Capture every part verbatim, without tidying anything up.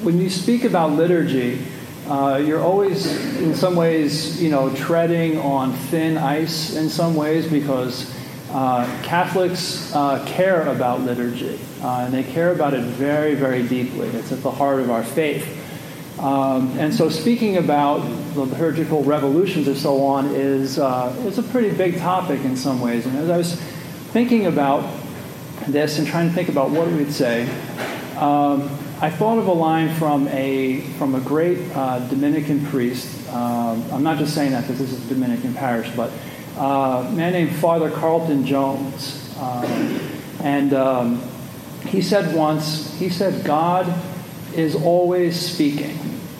when you speak about liturgy, uh, you're always, in some ways, you know, treading on thin ice in some ways, because uh, Catholics uh, care about liturgy, uh, and they care about it very, very deeply. It's at the heart of our faith. Um, and so speaking about the liturgical revolutions and so on is, uh, is a pretty big topic in some ways. And as I was thinking about this and trying to think about what we'd say, um, I thought of a line from a from a great uh, Dominican priest. Um, I'm not just saying that because this is a Dominican parish, but uh, a man named Father Carlton Jones. Um, and um, he said once, he said, God is always speaking.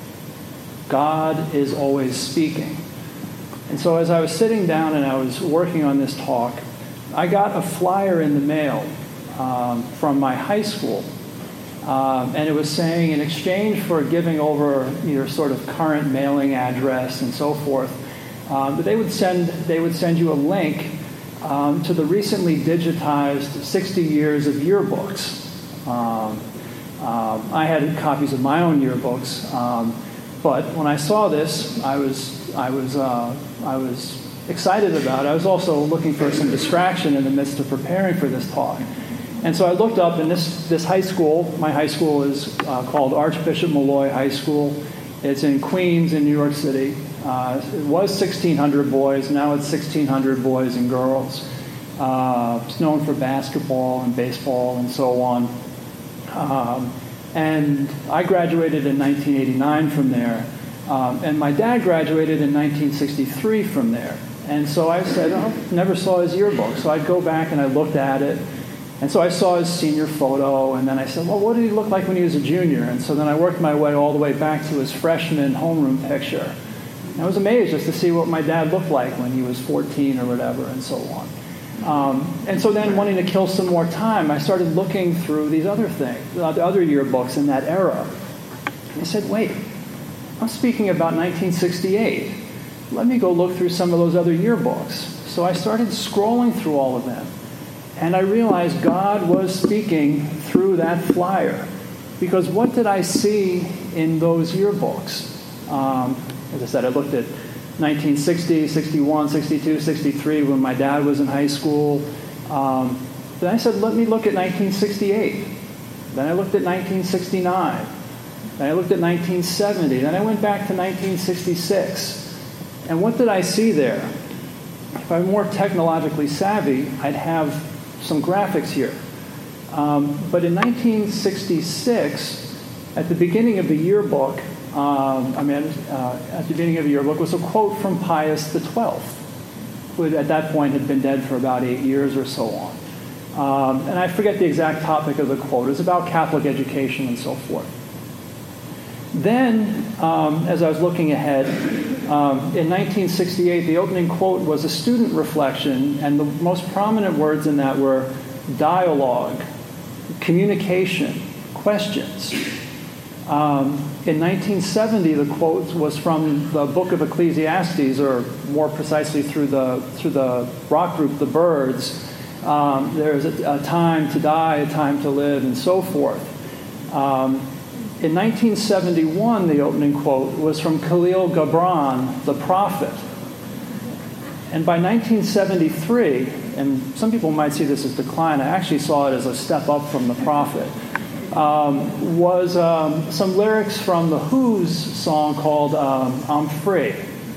God is always speaking. And so as I was sitting down and I was working on this talk, I got a flyer in the mail um, from my high school. Um, and it was saying, in exchange for giving over your sort of current mailing address and so forth, um, that they would send they would send you a link um, to the recently digitized sixty years of yearbooks. Um, um, I had copies of my own yearbooks, um, but when I saw this, I was I was uh, I was excited about it. I was also looking for some distraction in the midst of preparing for this talk. And so I looked up, and this, this high school, my high school is uh, called Archbishop Molloy High School. It's in Queens in New York City. Uh, it was sixteen hundred boys. Now it's sixteen hundred boys and girls. Uh, it's known for basketball and baseball and so on. Um, and I graduated in nineteen eighty-nine from there. Um, and my dad graduated in nineteen sixty-three from there. And so I said, oh, never saw his yearbook. So I'd go back and I looked at it. And so I saw his senior photo, and then I said, well, what did he look like when he was a junior? And so then I worked my way all the way back to his freshman homeroom picture. And I was amazed just to see what my dad looked like when he was fourteen or whatever, and so on. Um, and so then, wanting to kill some more time, I started looking through these other things, the other yearbooks in that era. And I said, wait, I'm speaking about nineteen sixty-eight. Let me go look through some of those other yearbooks. So I started scrolling through all of them. And I realized God was speaking through that flyer. Because what did I see in those yearbooks? Um, as I said, I looked at nineteen sixty, sixty-one, sixty-two, sixty-three when my dad was in high school. Um, then I said, let me look at nineteen sixty-eight. Then I looked at nineteen sixty-nine. Then I looked at nineteen seventy. Then I went back to nineteen sixty-six. And what did I see there? If I'm more technologically savvy, I'd have some graphics here. Um, but in nineteen sixty-six, at the beginning of the yearbook, um, I mean, uh, at the beginning of the yearbook was a quote from Pius the twelfth, who at that point had been dead for about eight years or so on. Um, and I forget the exact topic of the quote. It was about Catholic education and so forth. Then, um, as I was looking ahead, um, in nineteen sixty-eight, the opening quote was a student reflection, and the most prominent words in that were dialogue, communication, questions. Um, in nineteen seventy, the quote was from the book of Ecclesiastes, or more precisely through the through the rock group, the Byrds. Um, there's a, a time to die, a time to live, and so forth. Um, In nineteen seventy-one, the opening quote was from Khalil Gibran, the prophet. And by nineteen seventy-three, and some people might see this as decline, I actually saw it as a step up from the prophet, um, was um, some lyrics from The Who's song called um, I'm Free.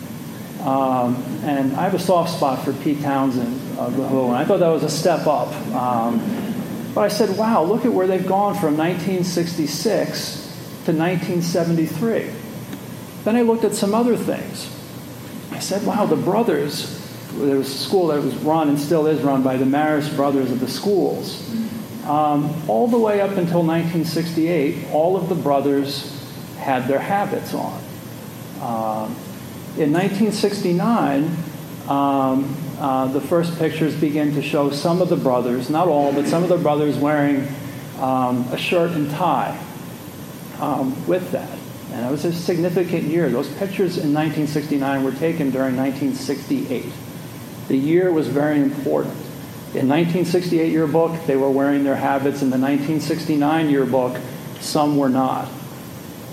Um, and I have a soft spot for Pete Townsend of The Who, and I thought that was a step up. Um, but I said, wow, look at where they've gone from nineteen sixty-six to nineteen seventy-three. Then I looked at some other things. I said, wow, the brothers, there was a school that was run and still is run by the Marist brothers of the schools. Um, all the way up until nineteen sixty-eight, all of the brothers had their habits on. Um, in nineteen sixty-nine, um, uh, the first pictures begin to show some of the brothers, not all, but some of the brothers wearing um, a shirt and tie. Um, with that. And it was a significant year. Those pictures in nineteen sixty-nine were taken during nineteen sixty-eight. The year was very important. In nineteen sixty-eight yearbook, they were wearing their habits. In the nineteen sixty-nine yearbook, some were not.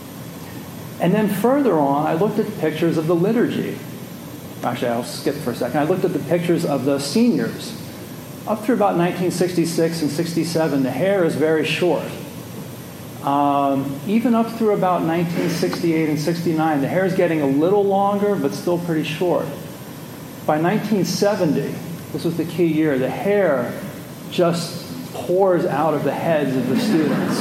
And then further on, I looked at pictures of the liturgy. Actually, I'll skip for a second. I looked at the pictures of the seniors. Up through about nineteen sixty-six and sixty-seven, the hair is very short. Um, even up through about nineteen sixty-eight and sixty-nine, the hair is getting a little longer, but still pretty short. By nineteen seventy, this was the key year, the hair just pours out of the heads of the students.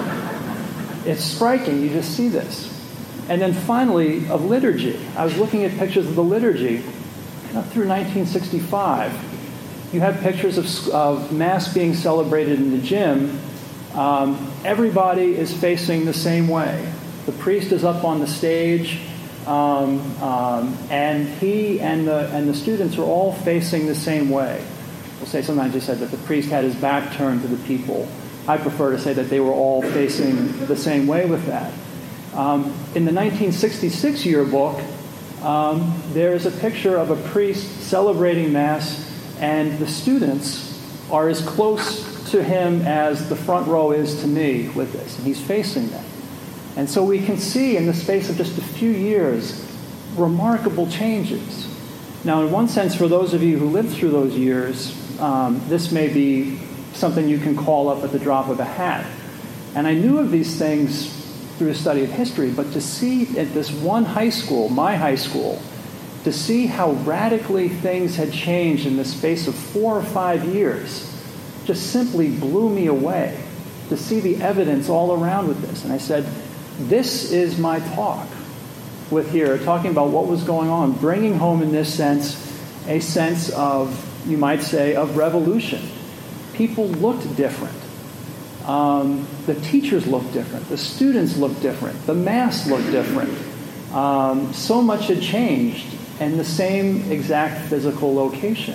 It's striking. You just see this. And then finally, of liturgy. I was looking at pictures of the liturgy. And up through nineteen sixty-five, you have pictures of, of Mass being celebrated in the gym. Um, everybody is facing the same way. The priest is up on the stage, um, um, and he and the and the students are all facing the same way. We'll say sometimes they said that the priest had his back turned to the people. I prefer to say that they were all facing the same way with that. Um, in the nineteen sixty-six yearbook, um, there is a picture of a priest celebrating Mass, and the students are as close to him as the front row is to me with this, and he's facing them. And so we can see in the space of just a few years, remarkable changes. Now, in one sense, for those of you who lived through those years, um, this may be something you can call up at the drop of a hat. And I knew of these things through a study of history, but to see at this one high school, my high school, to see how radically things had changed in the space of four or five years just simply blew me away, to see the evidence all around with this. And I said, this is my talk with here, talking about what was going on, bringing home in this sense a sense of, you might say, of revolution. People looked different. Um, the teachers looked different. The students looked different. The Mass looked different. Um, so much had changed in the same exact physical location.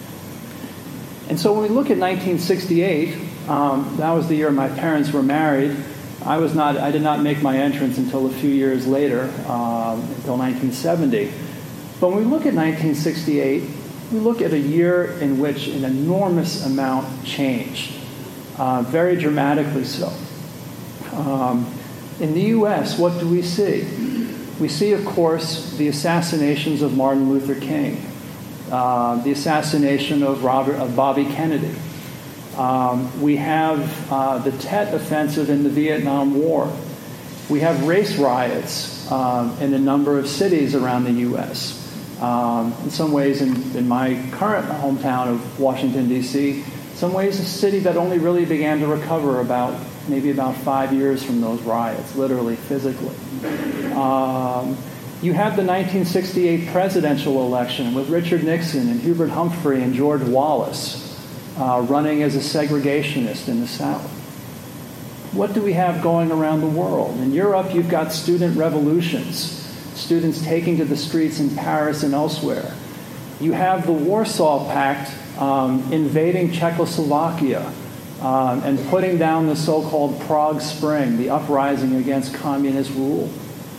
And so when we look at nineteen sixty-eight, um, that was the year my parents were married. I was not. I did not make my entrance until a few years later, um, until nineteen seventy. But when we look at nineteen sixty-eight, we look at a year in which an enormous amount changed. Uh, very dramatically so. Um, in the U S, what do we see? We see, of course, the assassinations of Martin Luther King, uh, the assassination of Robert of Bobby Kennedy. Um, we have uh, the Tet Offensive in the Vietnam War. We have race riots um, in a number of cities around the U S. Um, in some ways, in, in my current hometown of Washington, D C, some ways a city that only really began to recover about maybe about five years from those riots, literally, physically. Um, you have the nineteen sixty-eight presidential election with Richard Nixon and Hubert Humphrey and George Wallace uh, running as a segregationist in the South. What do we have going around the world? In Europe, you've got student revolutions, students taking to the streets in Paris and elsewhere. You have the Warsaw Pact um, invading Czechoslovakia um, and putting down the so-called Prague Spring, the uprising against communist rule.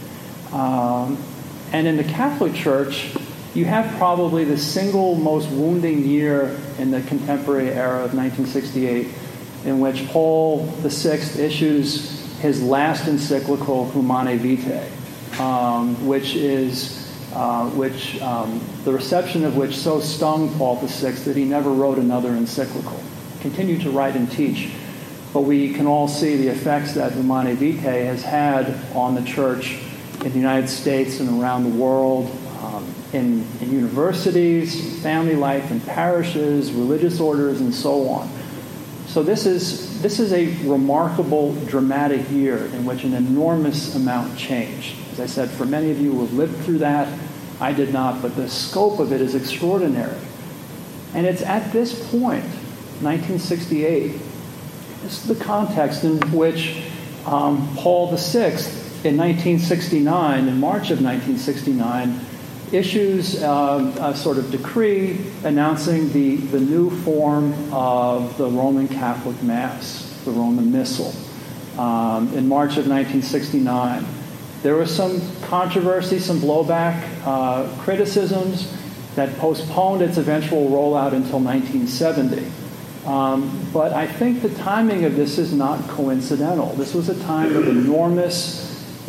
Um, and in the Catholic Church, you have probably the single most wounding year in the contemporary era of nineteen sixty-eight, in which Paul the Sixth issues his last encyclical, Humanae Vitae, um, which is uh, which um, the reception of which so stung Paul the Sixth that he never wrote another encyclical. Continued to write and teach, but we can all see the effects that Humanae Vitae has had on the Church in the United States and around the world, um, in, in universities, family life, in parishes, religious orders, and so on. So this is this is a remarkable, dramatic year in which an enormous amount changed. As I said, for many of you who have lived through that, I did not, but the scope of it is extraordinary. And it's at this point, nineteen sixty-eight, this is the context in which um, Paul the Sixth, in nineteen sixty-nine, in March of nineteen sixty-nine, issues uh, a sort of decree announcing the, the new form of the Roman Catholic Mass, the Roman Missal, um, in March of nineteen sixty-nine. There was some controversy, some blowback, uh, criticisms that postponed its eventual rollout until nineteen seventy. Um, but I think the timing of this is not coincidental. This was a time of enormous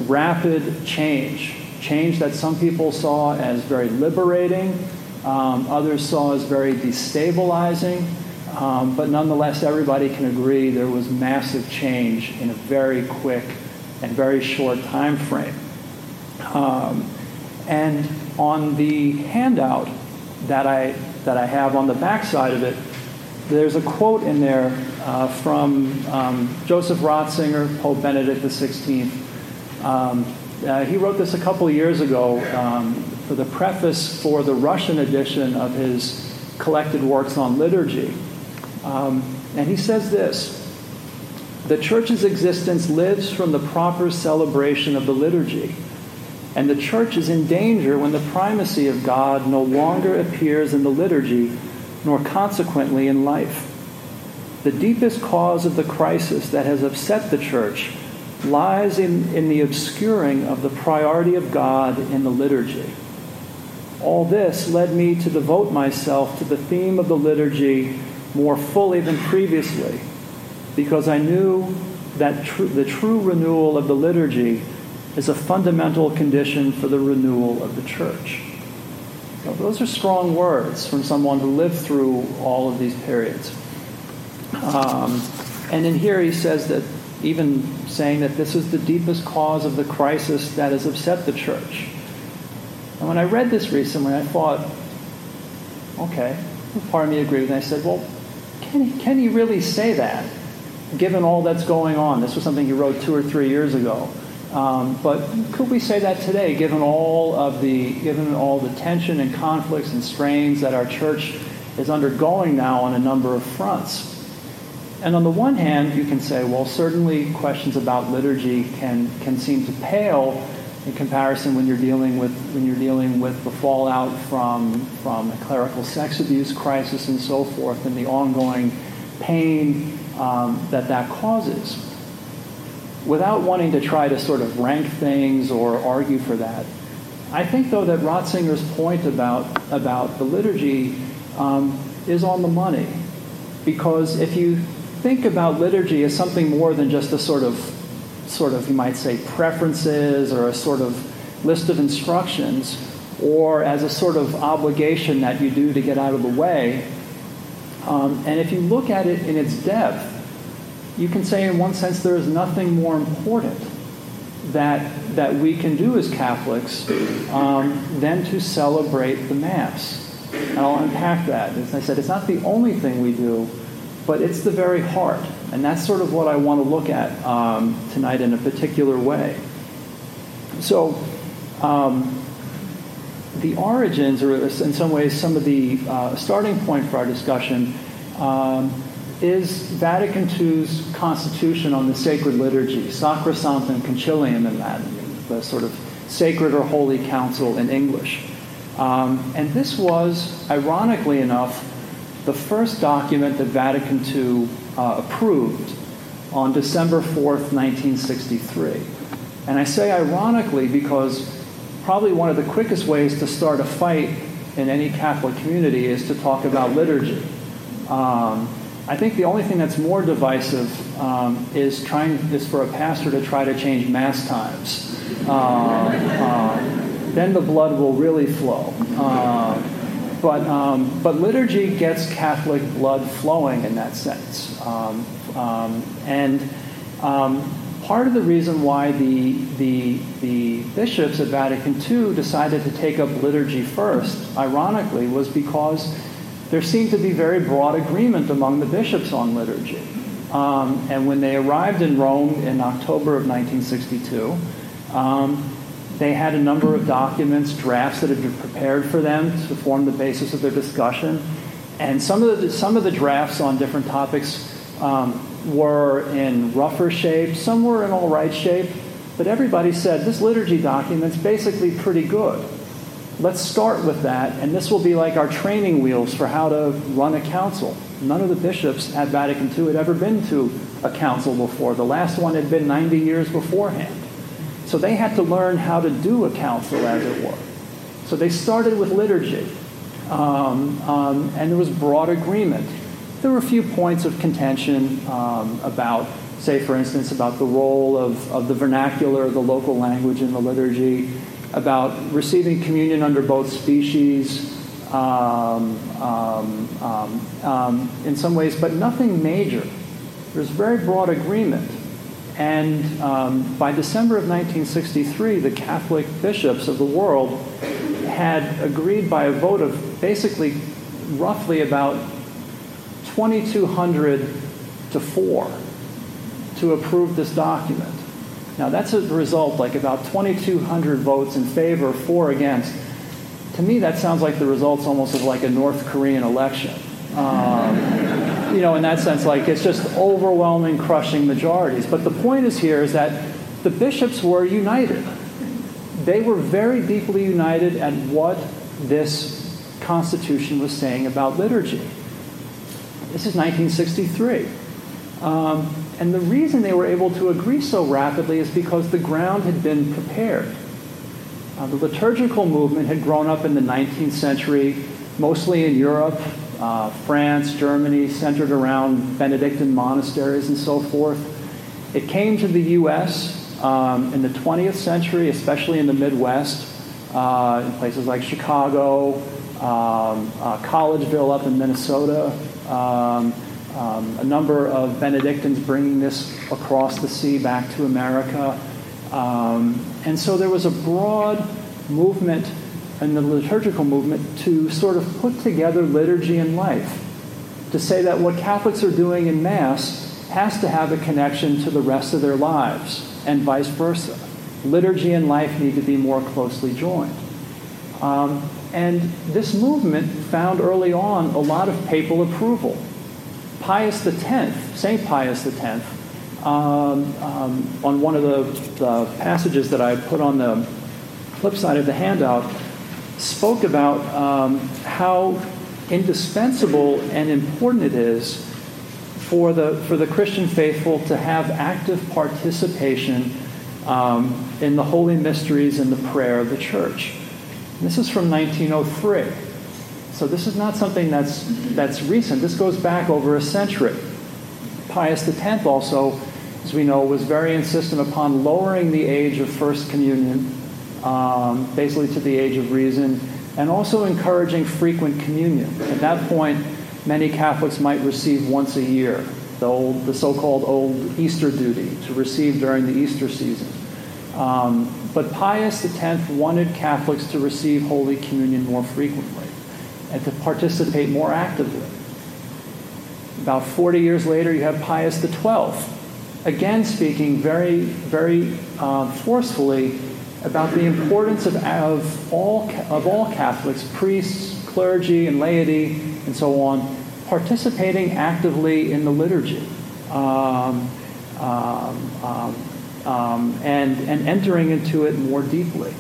rapid change, change that some people saw as very liberating, um, others saw as very destabilizing, um, but nonetheless everybody can agree there was massive change in a very quick and very short time frame. Um, and on the handout that I that I have on the back side of it, there's a quote in there uh, from um, Joseph Ratzinger, Pope Benedict the sixteenth. Um, uh, he wrote this a couple of years ago um, for the preface for the Russian edition of his collected works on liturgy. Um, and he says this: "The Church's existence lives from the proper celebration of the liturgy. And the Church is in danger when the primacy of God no longer appears in the liturgy, nor consequently in life. The deepest cause of the crisis that has upset the Church lies in, in the obscuring of the priority of God in the liturgy. All this led me to devote myself to the theme of the liturgy more fully than previously, because I knew that tr- the true renewal of the liturgy is a fundamental condition for the renewal of the Church." Now, those are strong words from someone who lived through all of these periods. Um, and in here he says that, even saying that this is the deepest cause of the crisis that has upset the Church. And when I read this recently, I thought, okay, part of me agreed, and I said, well, can he, can he really say that, given all that's going on? This was something he wrote two or three years ago. Um, but could we say that today, given all of the given all the tension and conflicts and strains that our church is undergoing now on a number of fronts? And on the one hand, you can say, well, certainly questions about liturgy can can seem to pale in comparison when you're dealing with when you're dealing with the fallout from from a clerical sex abuse crisis and so forth, and the ongoing pain um, that that causes. Without wanting to try to sort of rank things or argue for that, I think, though, that Ratzinger's point about, about the liturgy um, is on the money. Because if you think about liturgy as something more than just a sort of, sort of, you might say, preferences or a sort of list of instructions, or as a sort of obligation that you do to get out of the way, um, and if you look at it in its depth, you can say, in one sense, there is nothing more important that that we can do as Catholics um, than to celebrate the Mass. And I'll unpack that. As I said, it's not the only thing we do, but it's the very heart. And that's sort of what I want to look at um, tonight in a particular way. So, um, the origins, or in some ways some of the uh, starting point for our discussion, um, is Vatican two's Constitution on the Sacred Liturgy, Sacrosanctum Concilium in Latin, the sort of Sacred or Holy Council in English. Um, and this was, ironically enough, the first document that Vatican two uh, approved on December fourth, nineteen sixty-three. And I say ironically because probably one of the quickest ways to start a fight in any Catholic community is to talk about liturgy. Um, I think the only thing that's more divisive um, is trying is for a pastor to try to change Mass times. Uh, uh, then the blood will really flow. Uh, but um, but liturgy gets Catholic blood flowing in that sense. Um, um, and um, part of the reason why the, the, the bishops at Vatican two decided to take up liturgy first, ironically, was because there seemed to be very broad agreement among the bishops on liturgy. Um, and when they arrived in Rome in October of nineteen sixty-two, um, they had a number of documents, drafts that had been prepared for them to form the basis of their discussion. And some of the, some of the drafts on different topics um, were in rougher shape, some were in all right shape, but everybody said, this liturgy document's basically pretty good. Let's start with that, and this will be like our training wheels for how to run a council. None of the bishops at Vatican two had ever been to a council before. The last one had been ninety years beforehand. So they had to learn how to do a council, as it were. So they started with liturgy, um, um, and there was broad agreement. There were a few points of contention um, about say, for instance, about the role of, of the vernacular, the local language in the liturgy, about receiving communion under both species, um, um, um, um, in some ways, but nothing major. There's very broad agreement. And um, by December of nineteen sixty-three, the Catholic bishops of the world had agreed by a vote of basically roughly about twenty-two hundred to four to approve this document. Now that's a result, like about twenty-two hundred votes in favor, four against. To me, that sounds like the results almost of like a North Korean election. Um, you know, in that sense, like it's just overwhelming, crushing majorities. But the point is here is that the bishops were united. They were very deeply united at what this Constitution was saying about liturgy. This is nineteen sixty-three. Um, and the reason they were able to agree so rapidly is because the ground had been prepared. Uh, the liturgical movement had grown up in the nineteenth century, mostly in Europe, uh, France, Germany, centered around Benedictine monasteries and so forth. It came to the U S um, in the twentieth century, especially in the Midwest, uh, in places like Chicago, um, uh, Collegeville up in Minnesota, um, um, a number of Benedictines bringing this across the sea back to America. Um, and so there was a broad movement in the liturgical movement to sort of put together liturgy and life, to say that what Catholics are doing in Mass has to have a connection to the rest of their lives, and vice versa. Liturgy and life need to be more closely joined. Um, and this movement found early on a lot of papal approval. Pius the Tenth, Saint Pius the Tenth, um, um, on one of the, the passages that I put on the flip side of the handout, spoke about um, how indispensable and important it is for the for the Christian faithful to have active participation um, in the holy mysteries and the prayer of the Church. And this is from nineteen oh three. So this is not something that's that's recent. This goes back over a century. Pius the Tenth also, as we know, was very insistent upon lowering the age of First Communion, um, basically to the age of reason, and also encouraging frequent communion. At that point, many Catholics might receive once a year, the old, the so-called old Easter duty, to receive during the Easter season. Um, but Pius the Tenth wanted Catholics to receive Holy Communion more frequently and to participate more actively. About forty years later, you have Pius the Twelfth, again speaking very, very uh, forcefully about the importance of, of, all, of all Catholics, priests, clergy, and laity, and so on, participating actively in the liturgy um, um, um, um, and, and entering into it more deeply.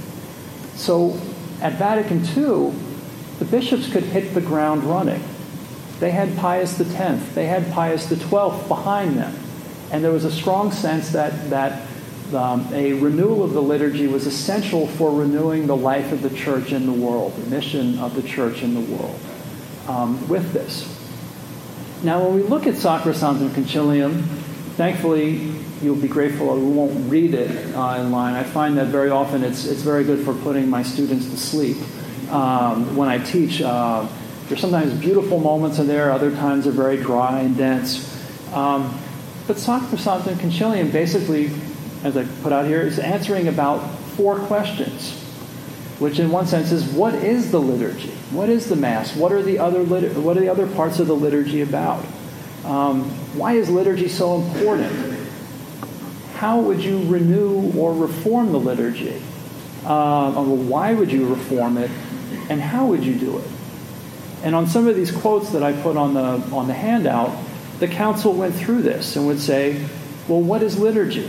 So at Vatican Two, the bishops could hit the ground running. They had Pius the Tenth, they had Pius the Twelfth behind them, and there was a strong sense that, that um, a renewal of the liturgy was essential for renewing the life of the Church in the world, the mission of the Church in the world um, with this. Now, when we look at Sacrosanctum Concilium, thankfully, you'll be grateful we won't read it uh, in line. I find that very often it's it's very good for putting my students to sleep. Um, when I teach, uh, there's sometimes beautiful moments in there, other times are very dry and dense. Um, but Sacrosanctum Concilium basically, as I put out here, is answering about four questions, which in one sense is, what is the liturgy? What is the Mass? What are the other lit- what are the other parts of the liturgy about? Um, why is liturgy so important? How would you renew or reform the liturgy? Uh, well, why would you reform it? And how would you do it? And on some of these quotes that I put on the on the handout, the council went through this and would say, well, what is liturgy?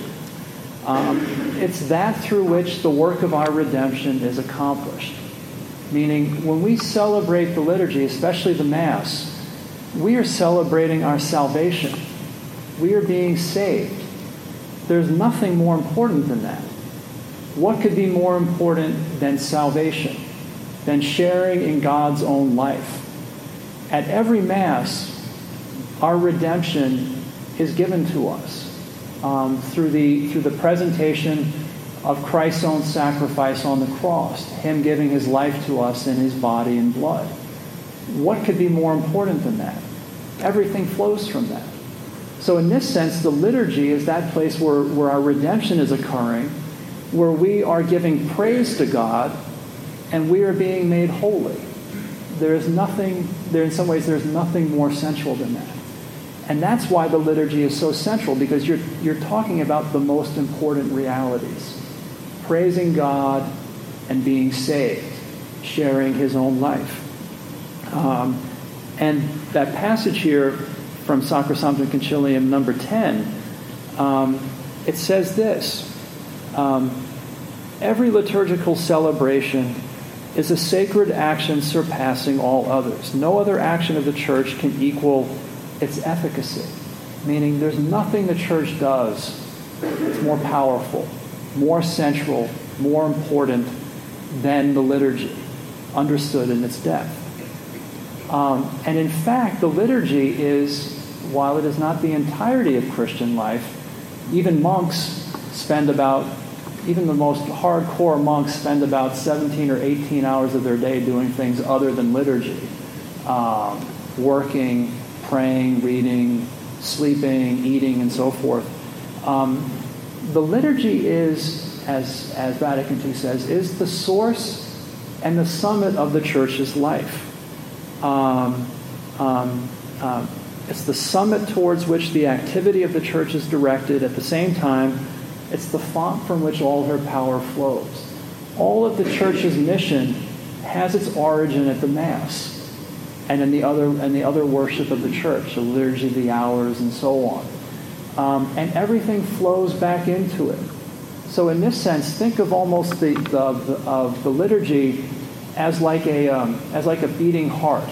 Um, it's that through which the work of our redemption is accomplished. Meaning, when we celebrate the liturgy, especially the Mass, we are celebrating our salvation. We are being saved. There's nothing more important than that. What could be more important than salvation, than sharing in God's own life? At every Mass, our redemption is given to us. um, through the through the presentation of Christ's own sacrifice on the cross, him giving his life to us in his body and blood. What could be more important than that? Everything flows from that. So in this sense, the liturgy is that place where, where our redemption is occurring, where we are giving praise to God, and we are being made holy. There is nothing, there in some ways, there's nothing more central than that. And that's why the liturgy is so central, because you're, you're talking about the most important realities. Praising God and being saved, sharing his own life. Um, and that passage here from Sacrosanctum Concilium number ten, um, it says this, um, every liturgical celebration is a sacred action surpassing all others. No other action of the church can equal its efficacy, meaning there's nothing the church does that's more powerful, more central, more important than the liturgy, understood in its depth. Um, and in fact, the liturgy is, while it is not the entirety of Christian life, even monks spend about, even the most hardcore monks spend about seventeen or eighteen hours of their day doing things other than liturgy. Um, working, praying, reading, sleeping, eating, and so forth. Um, the liturgy is, as, as Vatican two says, is the source and the summit of the church's life. Um, um, um, it's the summit towards which the activity of the church is directed. At the same time, it's the font from which all her power flows. All of the church's mission has its origin at the Mass and in the other and the other worship of the church, the liturgy, the hours, and so on. Um, and everything flows back into it. So in this sense, think of almost the, the, the of the liturgy as like a um, as like a beating heart.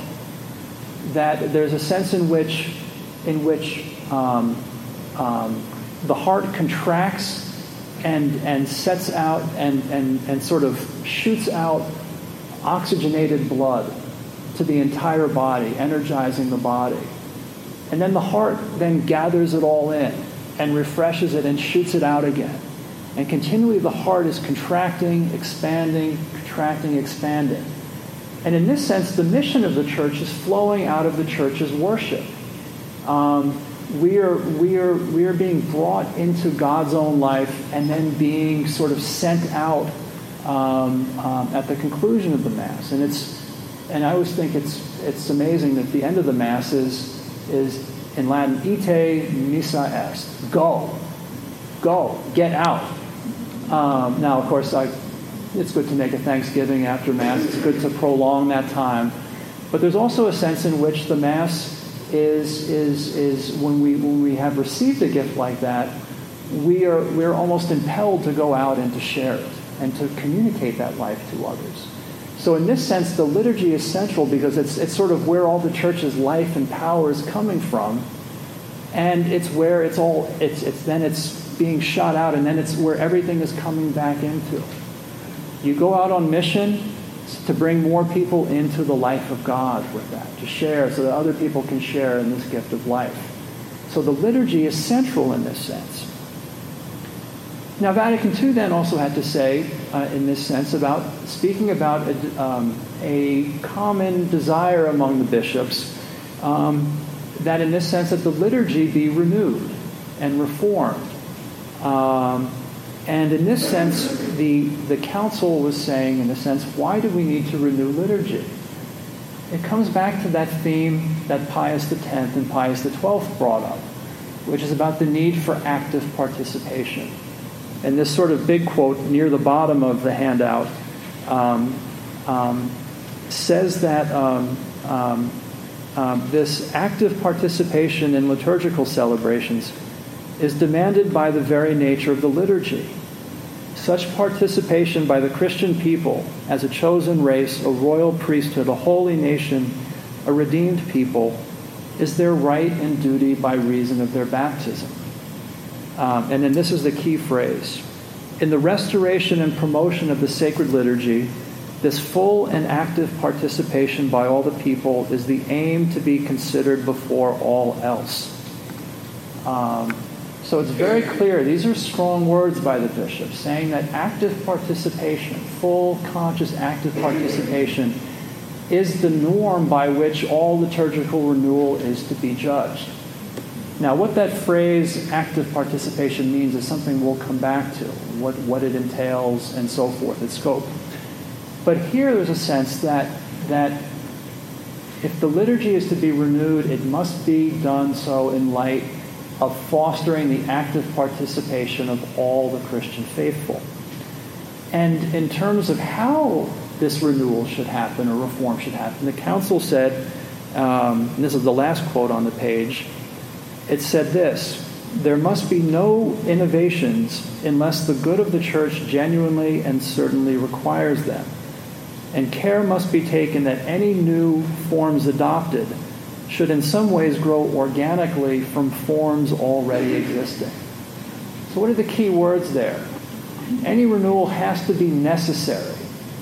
That there's a sense in which in which um, um, the heart contracts and and sets out and, and, and sort of shoots out oxygenated blood to the entire body, energizing the body. And then the heart then gathers it all in and refreshes it and shoots it out again. And continually the heart is contracting, expanding, contracting, expanding. And in this sense, the mission of the church is flowing out of the church's worship. Um, we are we are we are being brought into God's own life and then being sort of sent out um, um, at the conclusion of the Mass. And it's and I always think it's it's amazing that the end of the Mass is is in Latin, ite missa est, go, go, get out. Um, now, of course, I. It's good to make a Thanksgiving after Mass. It's good to prolong that time. But there's also a sense in which the Mass is is is when we when we have received a gift like that, we are we're almost impelled to go out and to share it and to communicate that life to others. So in this sense, the liturgy is central because it's it's sort of where all the church's life and power is coming from, and it's where it's all it's it's then it's being shot out, and then it's where everything is coming back into. You go out on mission to bring more people into the life of God with that, to share so that other people can share in this gift of life. So the liturgy is central in this sense. Now, Vatican two then also had to say, uh, in this sense, about speaking about a, um, a common desire among the bishops, um, that in this sense that the liturgy be renewed and reformed. Um, And in this sense, the, the council was saying, in a sense, why do we need to renew liturgy? It comes back to that theme that Pius the Tenth and Pius the Twelfth brought up, which is about the need for active participation. And this sort of big quote near the bottom of the handout um, um, says that um, um, um, this active participation in liturgical celebrations is demanded by the very nature of the liturgy. Such participation by the Christian people as a chosen race, a royal priesthood, a holy nation, a redeemed people, is their right and duty by reason of their baptism. Um, and then this is the key phrase. In the restoration and promotion of the sacred liturgy, this full and active participation by all the people is the aim to be considered before all else. Um, So it's very clear. These are strong words by the bishop, saying that active participation, full, conscious, active participation, is the norm by which all liturgical renewal is to be judged. Now, what that phrase, active participation, means is something we'll come back to, what, what it entails and so forth, its scope. But here there's a sense that, that if the liturgy is to be renewed, it must be done so in light of fostering the active participation of all the Christian faithful. And in terms of how this renewal should happen or reform should happen, the council said, um, and this is the last quote on the page, it said this: there must be no innovations unless the good of the church genuinely and certainly requires them. And care must be taken that any new forms adopted should in some ways grow organically from forms already existing. So what are the key words there? Any renewal has to be necessary,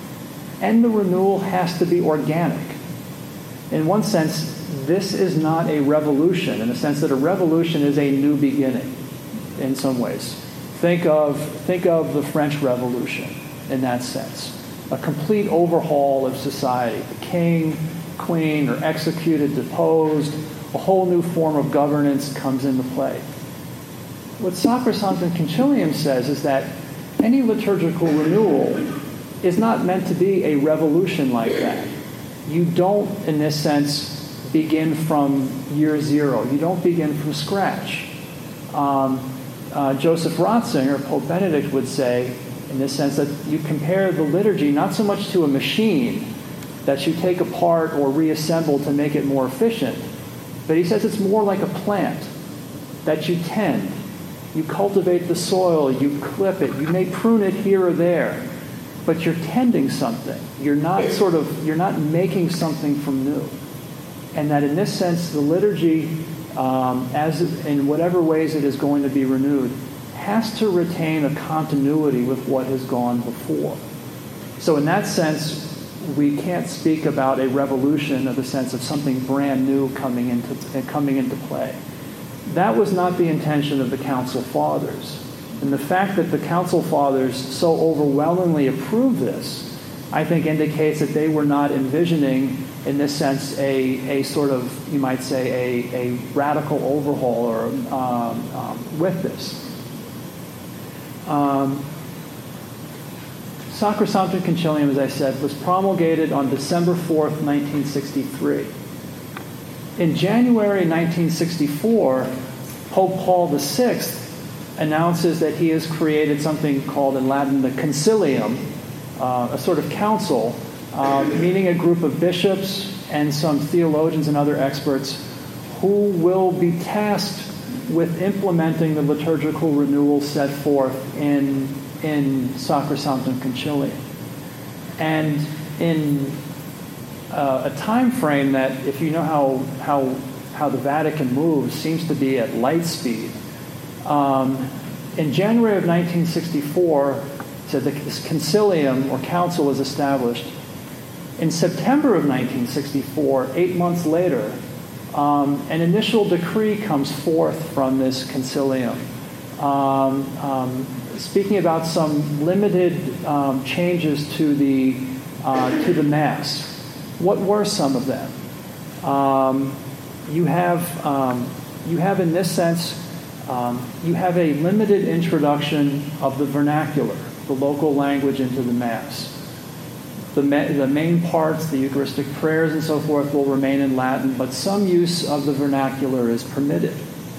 and the renewal has to be organic. In one sense, this is not a revolution, in the sense that a revolution is a new beginning in some ways. Think of, think of the French Revolution in that sense. A complete overhaul of society. The king, queen are executed, deposed. A whole new form of governance comes into play. What Sacrosanctum Concilium says is that any liturgical renewal is not meant to be a revolution like that. You don't, in this sense, begin from year zero. You don't begin from scratch. Um, uh, Joseph Ratzinger, Pope Benedict, would say, in this sense, that you compare the liturgy not so much to a machine that you take apart or reassemble to make it more efficient, but he says it's more like a plant that you tend. You cultivate the soil, you clip it, you may prune it here or there, but you're tending something. You're not sort of, you're not making something from new. And that in this sense, the liturgy, um, as in whatever ways it is going to be renewed, has to retain a continuity with what has gone before. So in that sense, we can't speak about a revolution of the sense of something brand new coming into uh, coming into play. That was not the intention of the Council Fathers. And the fact that the Council Fathers so overwhelmingly approved this, I think indicates that they were not envisioning, in this sense, a, a sort of, you might say, a, a radical overhaul or um, um, with this. Um, Sacrosanctum Concilium, as I said, was promulgated on December fourth, nineteen sixty-three. In January nineteen sixty-four, Pope Paul the Sixth announces that he has created something called in Latin the Concilium, uh, a sort of council, uh, meaning a group of bishops and some theologians and other experts who will be tasked with implementing the liturgical renewal set forth in, in Sacrosanctum Concilium. And in uh, a time frame that, if you know how, how, how the Vatican moves, seems to be at light speed, um, in January of nineteen sixty-four, so the concilium or council was established. In September of nineteen sixty-four, eight months later, Um, an initial decree comes forth from this concilium, um, um, speaking about some limited um, changes to the uh, to the Mass. What were some of them? Um, you have um, you have in this sense um, you have a limited introduction of the vernacular, the local language, into the Mass. The, ma- the main parts, the Eucharistic prayers and so forth, will remain in Latin, but some use of the vernacular is permitted.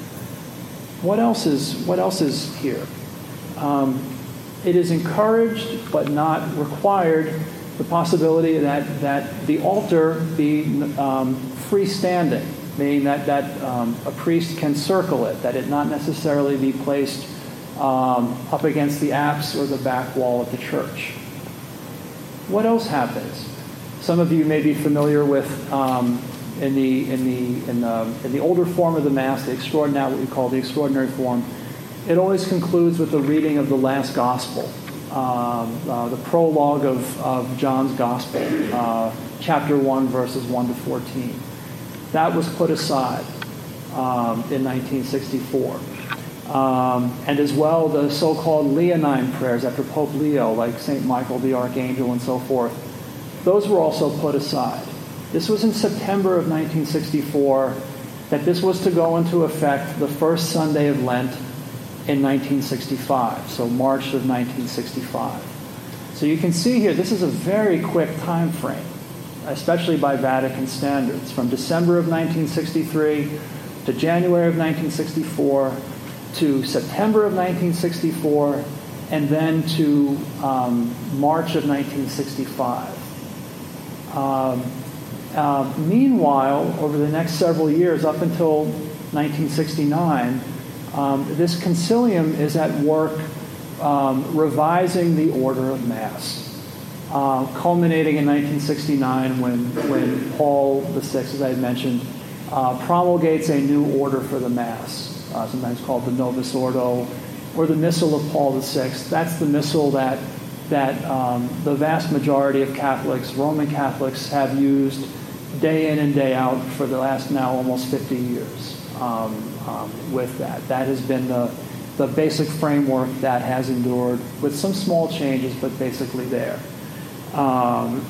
What else is what else is here? Um, it is encouraged, but not required, the possibility that, that the altar be um, freestanding, meaning that, that um, a priest can circle it, that it not necessarily be placed um, up against the apse or the back wall of the church. What else happens? Some of you may be familiar with um, in the in the in the in the older form of the Mass, the extraordinary, what we call the extraordinary form. It always concludes with the reading of the last Gospel, um, uh, the prologue of, of John's Gospel, uh, chapter one, verses one to fourteen. That was put aside um, in nineteen sixty-four. Um, and as well the so-called Leonine prayers after Pope Leo, like Saint Michael the Archangel and so forth. Those were also put aside. This was in September of nineteen sixty-four that this was to go into effect the first Sunday of Lent in nineteen sixty-five, so March of nineteen sixty-five. So you can see here, this is a very quick time frame, especially by Vatican standards, from December of nineteen sixty-three to January of nineteen sixty-four to September of nineteen sixty-four, and then to um, March of nineteen sixty-five. Um, uh, meanwhile, over the next several years, up until nineteen sixty-nine, um, this concilium is at work um, revising the order of Mass, uh, culminating in nineteen sixty-nine when, when Paul the Sixth, as I had mentioned, uh, promulgates a new order for the Mass, uh, sometimes called the Novus Ordo, or the Missal of Paul the Sixth. That's the missal that that um, the vast majority of Catholics, Roman Catholics, have used day in and day out for the last now almost fifty years um, um, with that. That has been the, the basic framework that has endured with some small changes, but basically there. Um,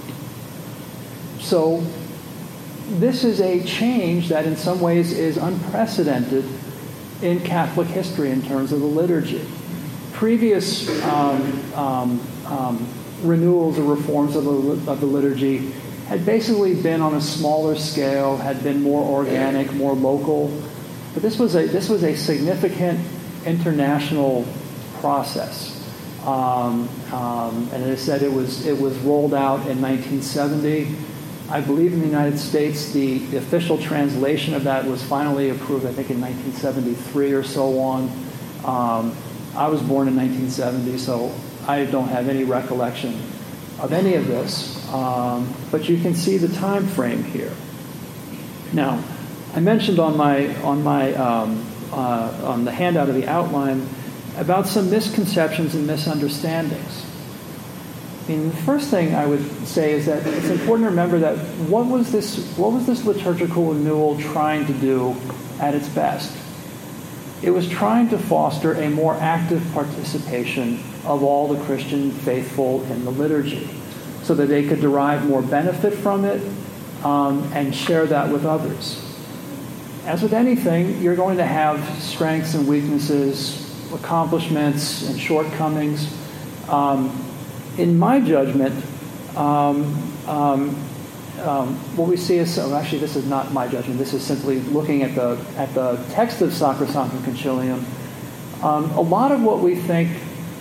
so this is a change that in some ways is unprecedented in Catholic history in terms of the liturgy. Previous um, um, um, renewals or reforms of the, of the liturgy had basically been on a smaller scale, had been more organic, more local. But this was a this was a significant international process. Um, um, and as I said, it was it was rolled out in nineteen seventy. I believe in the United States, the, the official translation of that was finally approved, I think, in nineteen seventy-three or so on. Um, I was born in nineteen seventy, so I don't have any recollection of any of this. Um, but you can see the time frame here. Now, I mentioned on my on my um, uh, on the handout of the outline about some misconceptions and misunderstandings. I mean, the first thing I would say is that it's important to remember that what was this what was this liturgical renewal trying to do at its best? It was trying to foster a more active participation of all the Christian faithful in the liturgy so that they could derive more benefit from it um, and share that with others. As with anything, you're going to have strengths and weaknesses, accomplishments and shortcomings. Um, in my judgment, um, um, Um, what we see is, so actually this is not my judgment, this is simply looking at the at the text of Sacrosanctum Concilium. Um, a lot of what we think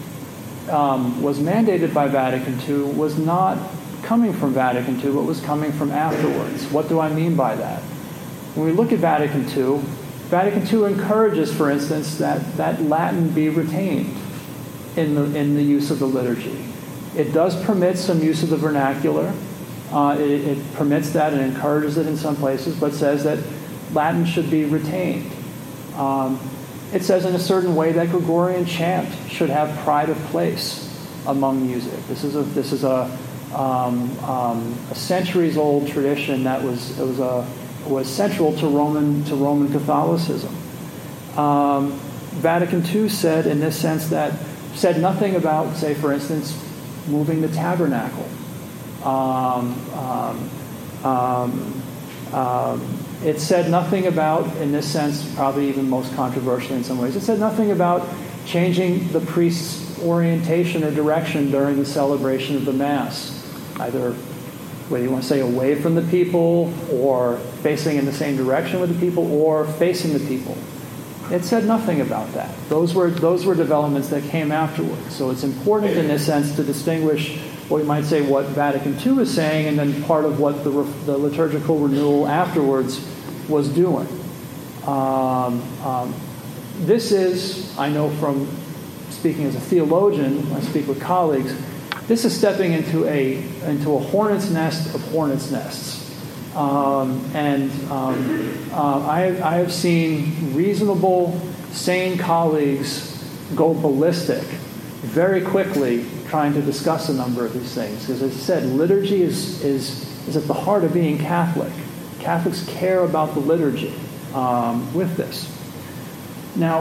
um, was mandated by Vatican Two was not coming from Vatican Two, but was coming from afterwards. What do I mean by that? When we look at Vatican Two, Vatican Two encourages, for instance, that, that Latin be retained in the in the use of the liturgy. It does permit some use of the vernacular. Uh, it, it permits that and encourages it in some places, but says that Latin should be retained. Um, it says in a certain way that Gregorian chant should have pride of place among music. This is a this is a, um, um, a centuries-old tradition that was it was a was central to Roman to Roman Catholicism. Um, Vatican Two said, in this sense, that said nothing about, say, for instance, moving the tabernacle. Um, um, um, um, it said nothing about, in this sense, probably even most controversially in some ways, it said nothing about changing the priest's orientation or direction during the celebration of the Mass, either whether you want to say away from the people or facing in the same direction with the people or facing the people. It said nothing about that. Those were those were developments that came afterwards. So it's important in this sense to distinguish what we might say what Vatican Two is saying and then part of what the, the liturgical renewal afterwards was doing. Um, um, this is, I know from speaking as a theologian, I speak with colleagues, this is stepping into a into a hornet's nest of hornet's nests. Um, and um, uh, I, I have seen reasonable, sane colleagues go ballistic very quickly trying to discuss a number of these things. Because as I said, liturgy is, is, is at the heart of being Catholic. Catholics care about the liturgy um, with this. Now,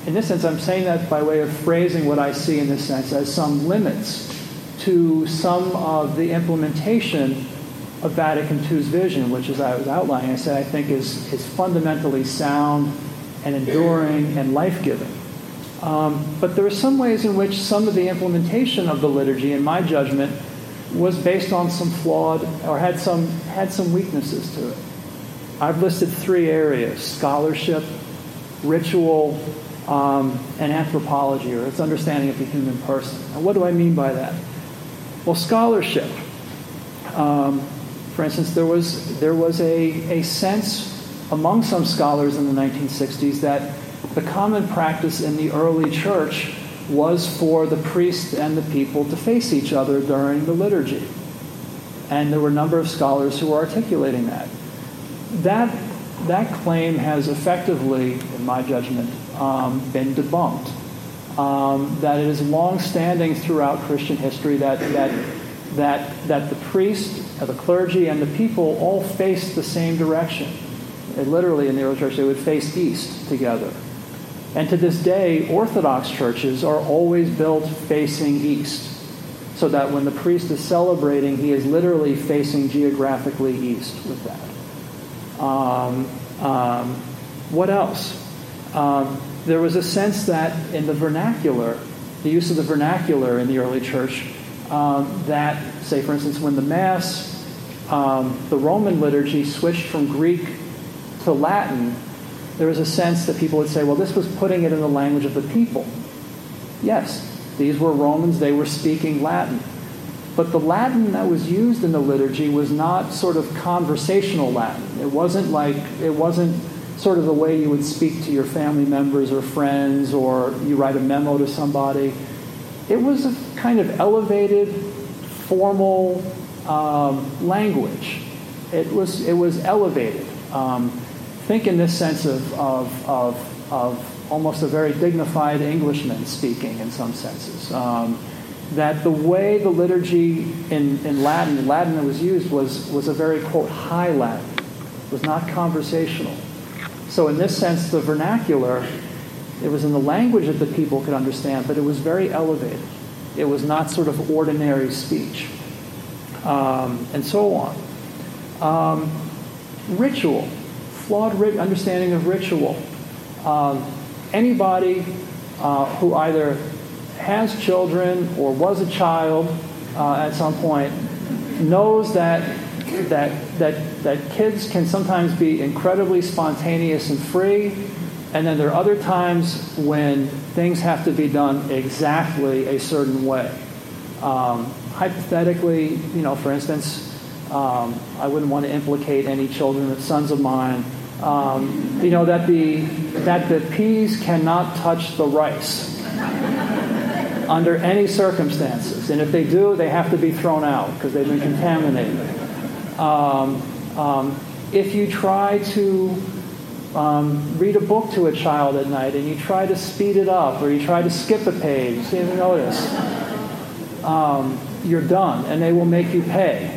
in this sense, I'm saying that by way of phrasing what I see in this sense as some limits to some of the implementation of Vatican two's vision, which, as I was outlining, I said I think is, is fundamentally sound and enduring and life-giving. Um, but there are some ways in which some of the implementation of the liturgy, in my judgment, was based on some flawed or had some had some weaknesses to it. I've listed three areas: scholarship, ritual, um, and anthropology, or its understanding of the human person. And what do I mean by that? Well, scholarship. Um, for instance, there was there was a, a sense among some scholars in the nineteen sixties that the common practice in the early church was for the priest and the people to face each other during the liturgy. And there were a number of scholars who were articulating that. That, that claim has effectively, in my judgment, um, been debunked. Um, that it is long-standing throughout Christian history that, that, that, that the priest, the clergy, and the people all faced the same direction. It literally, in the early church, they would face east together. And to this day, Orthodox churches are always built facing east, so that when the priest is celebrating, he is literally facing geographically east with that. Um, um, what else? Um, there was a sense that in the vernacular, the use of the vernacular in the early church, um, that, say, for instance, when the Mass, um, the Roman liturgy switched from Greek to Latin, there was a sense that people would say, well, this was putting it in the language of the people. Yes, these were Romans, they were speaking Latin. But the Latin that was used in the liturgy was not sort of conversational Latin. It wasn't like, it wasn't sort of the way you would speak to your family members or friends, or you write a memo to somebody. It was a kind of elevated, formal um, language. It was, it was elevated. Um, Think in this sense of, of, of, of almost a very dignified Englishman speaking in some senses. Um, that the way the liturgy in, in Latin, Latin that was used was, was a very, quote, high Latin. It was not conversational. So in this sense, the vernacular, it was in the language that the people could understand, but it was very elevated. It was not sort of ordinary speech. Um, and so on. Um, ritual. Flawed rit- understanding of ritual. Um, anybody uh, who either has children or was a child uh, at some point knows that that that that kids can sometimes be incredibly spontaneous and free, and then there are other times when things have to be done exactly a certain way. Um, hypothetically, you know, for instance. Um, I wouldn't want to implicate any children of sons of mine. Um, you know, that the that the peas cannot touch the rice under any circumstances. And if they do, they have to be thrown out because they've been contaminated. Um, um, if you try to um, read a book to a child at night and you try to speed it up or you try to skip a page, you didn't notice, um, you're done, and they will make you pay.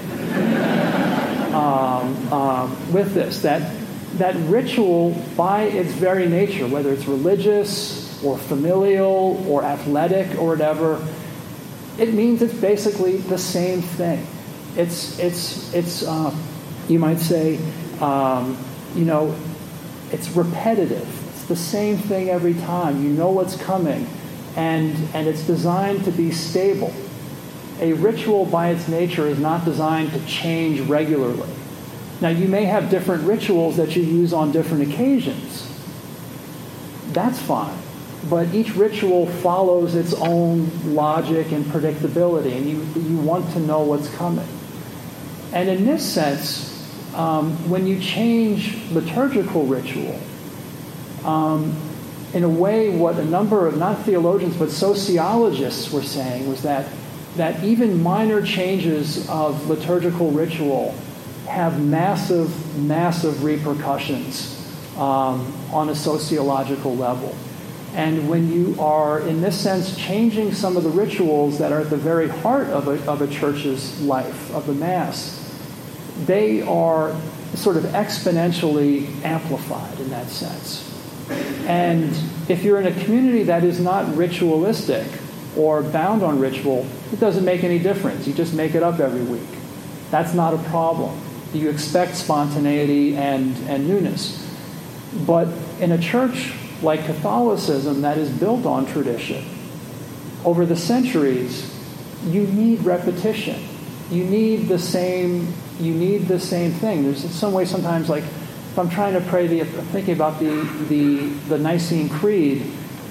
Um, um, with this, that that ritual by its very nature, whether it's religious or familial or athletic or whatever, it means it's basically the same thing. It's it's it's uh, you might say, um, you know, it's repetitive. It's the same thing every time. You know what's coming, and and it's designed to be stable. A ritual by its nature is not designed to change regularly. Now, you may have different rituals that you use on different occasions. That's fine. But each ritual follows its own logic and predictability, and you, you want to know what's coming. And in this sense, um, when you change liturgical ritual, um, in a way what a number of, not theologians, but sociologists were saying was that that even minor changes of liturgical ritual have massive, massive repercussions um, on a sociological level. And when you are, in this sense, changing some of the rituals that are at the very heart of a, of a church's life, of the Mass, they are sort of exponentially amplified in that sense. And if you're in a community that is not ritualistic or bound on ritual, it doesn't make any difference. You just make it up every week. That's not a problem. You expect spontaneity and, and newness. But in a church like Catholicism that is built on tradition, over the centuries, you need repetition. You need the same, you need the same thing. There's in some way sometimes like, if I'm trying to pray, the, thinking about the, the, the Nicene Creed,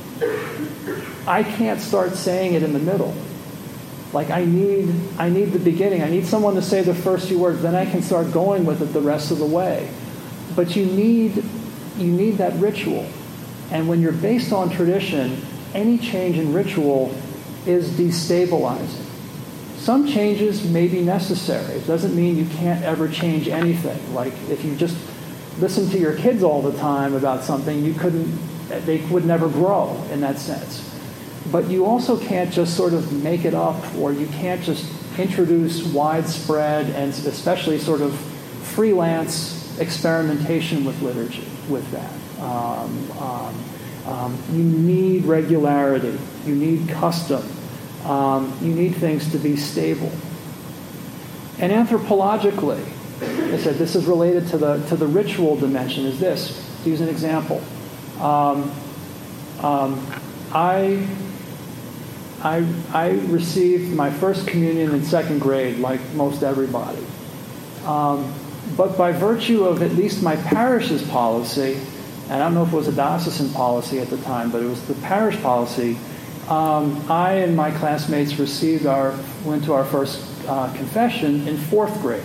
I can't start saying it in the middle. Like I need, I need the beginning. I need someone to say the first few words. Then I can start going with it the rest of the way. But you need, you need that ritual. And when you're based on tradition, any change in ritual is destabilizing. Some changes may be necessary. It doesn't mean you can't ever change anything. Like if you just listen to your kids all the time about something, you couldn't, they would never grow in that sense. But you also can't just sort of make it up, or you can't just introduce widespread and especially sort of freelance experimentation with liturgy with that. Um, um, um, you need regularity. You need custom. Um, you need things to be stable. And anthropologically, I said this is related to the to the ritual dimension, is this. To use an example. Um, um, I, I, I received my first communion in second grade, like most everybody. Um, but by virtue of at least my parish's policy, and I don't know if it was a diocesan policy at the time, but it was the parish policy, um, I and my classmates received our, went to our first uh, confession in fourth grade.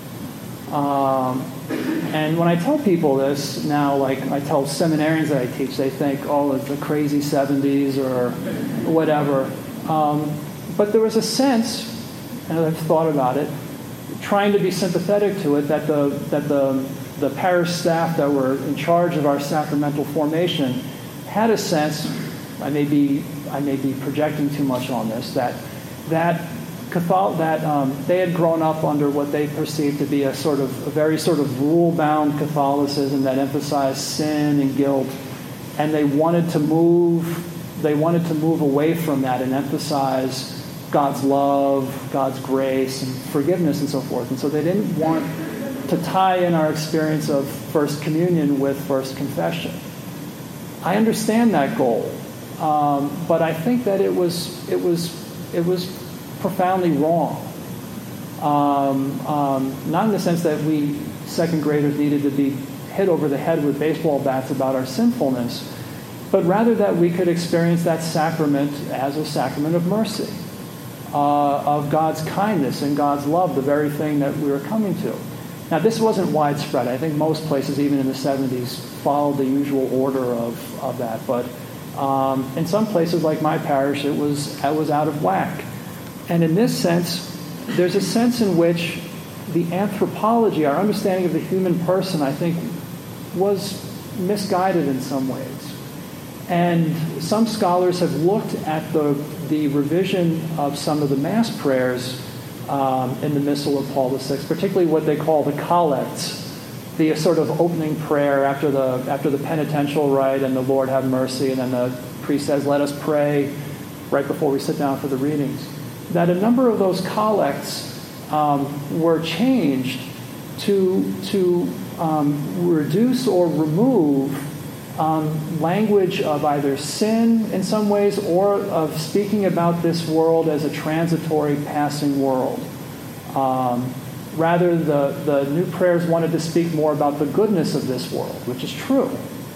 Um, and when I tell people this now, like I tell seminarians that I teach, they think, oh, it's the crazy seventies or whatever. Um, but there was a sense, and I've thought about it, trying to be sympathetic to it, that the that the the parish staff that were in charge of our sacramental formation had a sense, I may be I may be projecting too much on this, that that Catholic, that um, they had grown up under what they perceived to be a sort of a very sort of rule-bound Catholicism that emphasized sin and guilt, and they wanted to move. They wanted to move away from that and emphasize God's love, God's grace, and forgiveness, and so forth. And so they didn't want to tie in our experience of First Communion with First Confession. I understand that goal, um, but I think that it was it was it was. profoundly wrong. Um, um, not in the sense that we second graders needed to be hit over the head with baseball bats about our sinfulness, but rather that we could experience that sacrament as a sacrament of mercy, uh, of God's kindness and God's love, the very thing that we were coming to. Now, this wasn't widespread. I think most places, even in the seventies, followed the usual order of, of that, but um, in some places like my parish, it was, it was out of whack. And in this sense, there's a sense in which the anthropology, our understanding of the human person, I think, was misguided in some ways. And some scholars have looked at the, the revision of some of the Mass prayers um, in the Missal of Paul the Sixth, particularly what they call the collects, the sort of opening prayer after the after the penitential rite and the Lord have mercy, and then the priest says, let us pray right before we sit down for the readings. That a number of those collects um, were changed to, to um, reduce or remove um, language of either sin in some ways or of speaking about this world as a transitory, passing world. Um, rather, the, the new prayers wanted to speak more about the goodness of this world, which is true.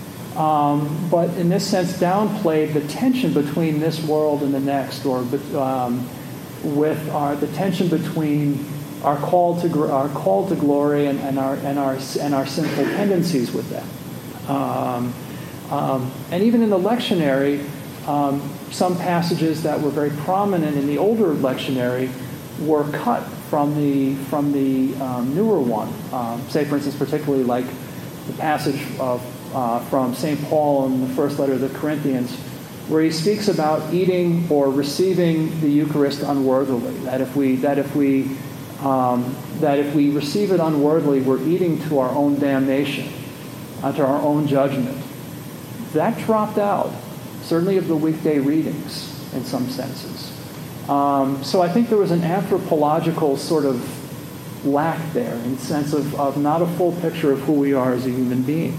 Um, but in this sense, downplayed the tension between this world and the next, or um, with our the tension between our call to our call to glory and, and our and our and our sinful tendencies with that. Um, um, and even in the lectionary, um, some passages that were very prominent in the older lectionary were cut from the from the um, newer one. Um, say, for instance, particularly like the passage of uh, from Saint Paul in the first letter of the Corinthians, where he speaks about eating or receiving the Eucharist unworthily. That if we that if we um, that if we receive it unworthily, we're eating to our own damnation, uh, to our own judgment. that dropped out, certainly of the weekday readings in some senses. Um, so I think there was an anthropological sort of lack there in the sense of, of not a full picture of who we are as a human being.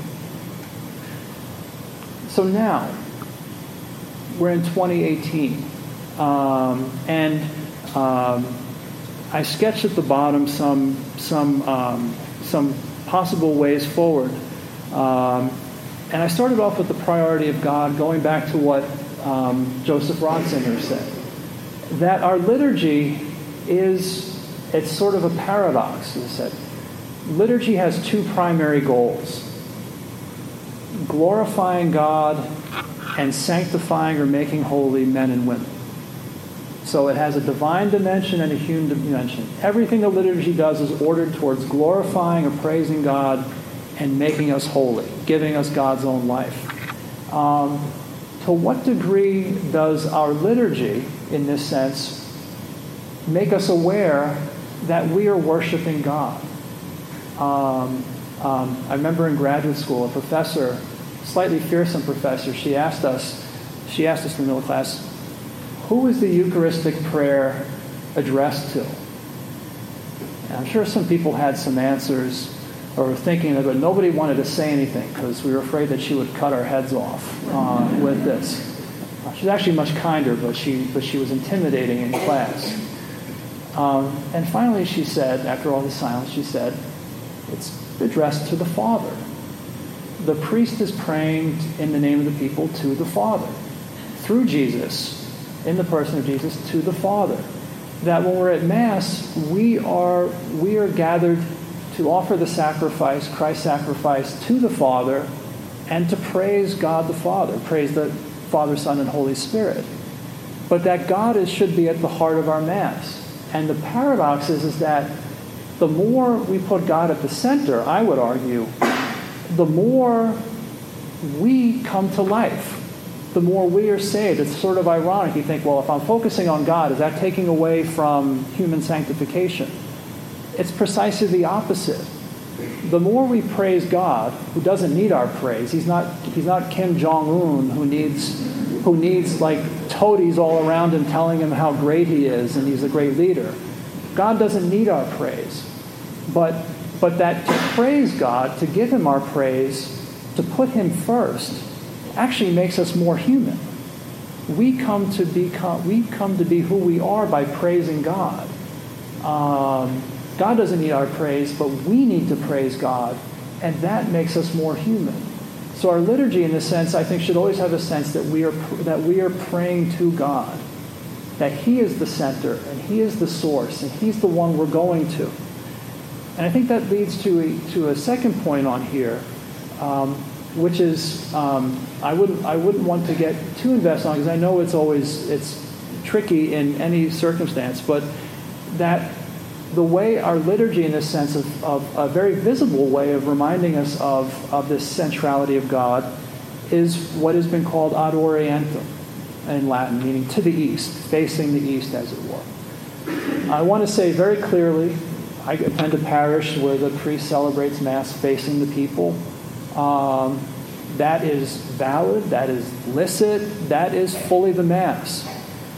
So now, we're in twenty eighteen, um, and um, I sketched at the bottom some some um, some possible ways forward. Um, and I started off with the priority of God, going back to what um, Joseph Ratzinger said, that our liturgy is, it's sort of a paradox, he said. Liturgy has two primary goals: glorifying God and sanctifying or making holy men and women. So it has a divine dimension and a human dimension. Everything the liturgy does is ordered towards glorifying or praising God and making us holy, giving us God's own life. Um, to what degree does our liturgy, in this sense, make us aware that we are worshiping God? Um, um, I remember in graduate school, a professor, slightly fearsome professor, she asked us, she asked us in the middle class, who is the Eucharistic prayer addressed to? And I'm sure some people had some answers or were thinking of it, but nobody wanted to say anything because we were afraid that she would cut our heads off uh, with this. Uh, she's actually much kinder, but she but she was intimidating in class. Um, and finally she said, after all the silence, she said, it's addressed to the Father. The priest is praying in the name of the people to the Father, through Jesus, in the person of Jesus, to the Father. That when we're at Mass, we are we are gathered to offer the sacrifice, Christ's sacrifice, to the Father, and to praise God the Father, praise the Father, Son, and Holy Spirit. But that God is, should be at the heart of our Mass. And the paradox is, is that the more we put God at the center, I would argue, the more we come to life, the more we are saved. It's sort of ironic. You think, well, if I'm focusing on God, is that taking away from human sanctification? It's precisely the opposite. The more we praise God, who doesn't need our praise, he's not he's not Kim Jong-un who needs who needs like toadies all around him telling him how great he is and he's a great leader. God doesn't need our praise. But but that to praise God, to give him our praise, to put him first, actually makes us more human. We come to become we come to be who we are by praising God. Um, God doesn't need our praise, but we need to praise God, and that makes us more human. So our liturgy, in a sense, I think, should always have a sense that we are that we are praying to God, that He is the center, and He is the source, and He's the one we're going to. And I think that leads to a, to a second point on here, um, which is um, I wouldn't I wouldn't want to get too invested on, because I know it's always it's tricky in any circumstance, but that the way our liturgy, in a sense of, of a very visible way of reminding us of, of this centrality of God, is what has been called ad orientem in Latin, meaning to the east, facing the east, as it were. I want to say very clearly, I attend a parish where the priest celebrates Mass facing the people. Um, that is valid, that is licit, that is fully the Mass.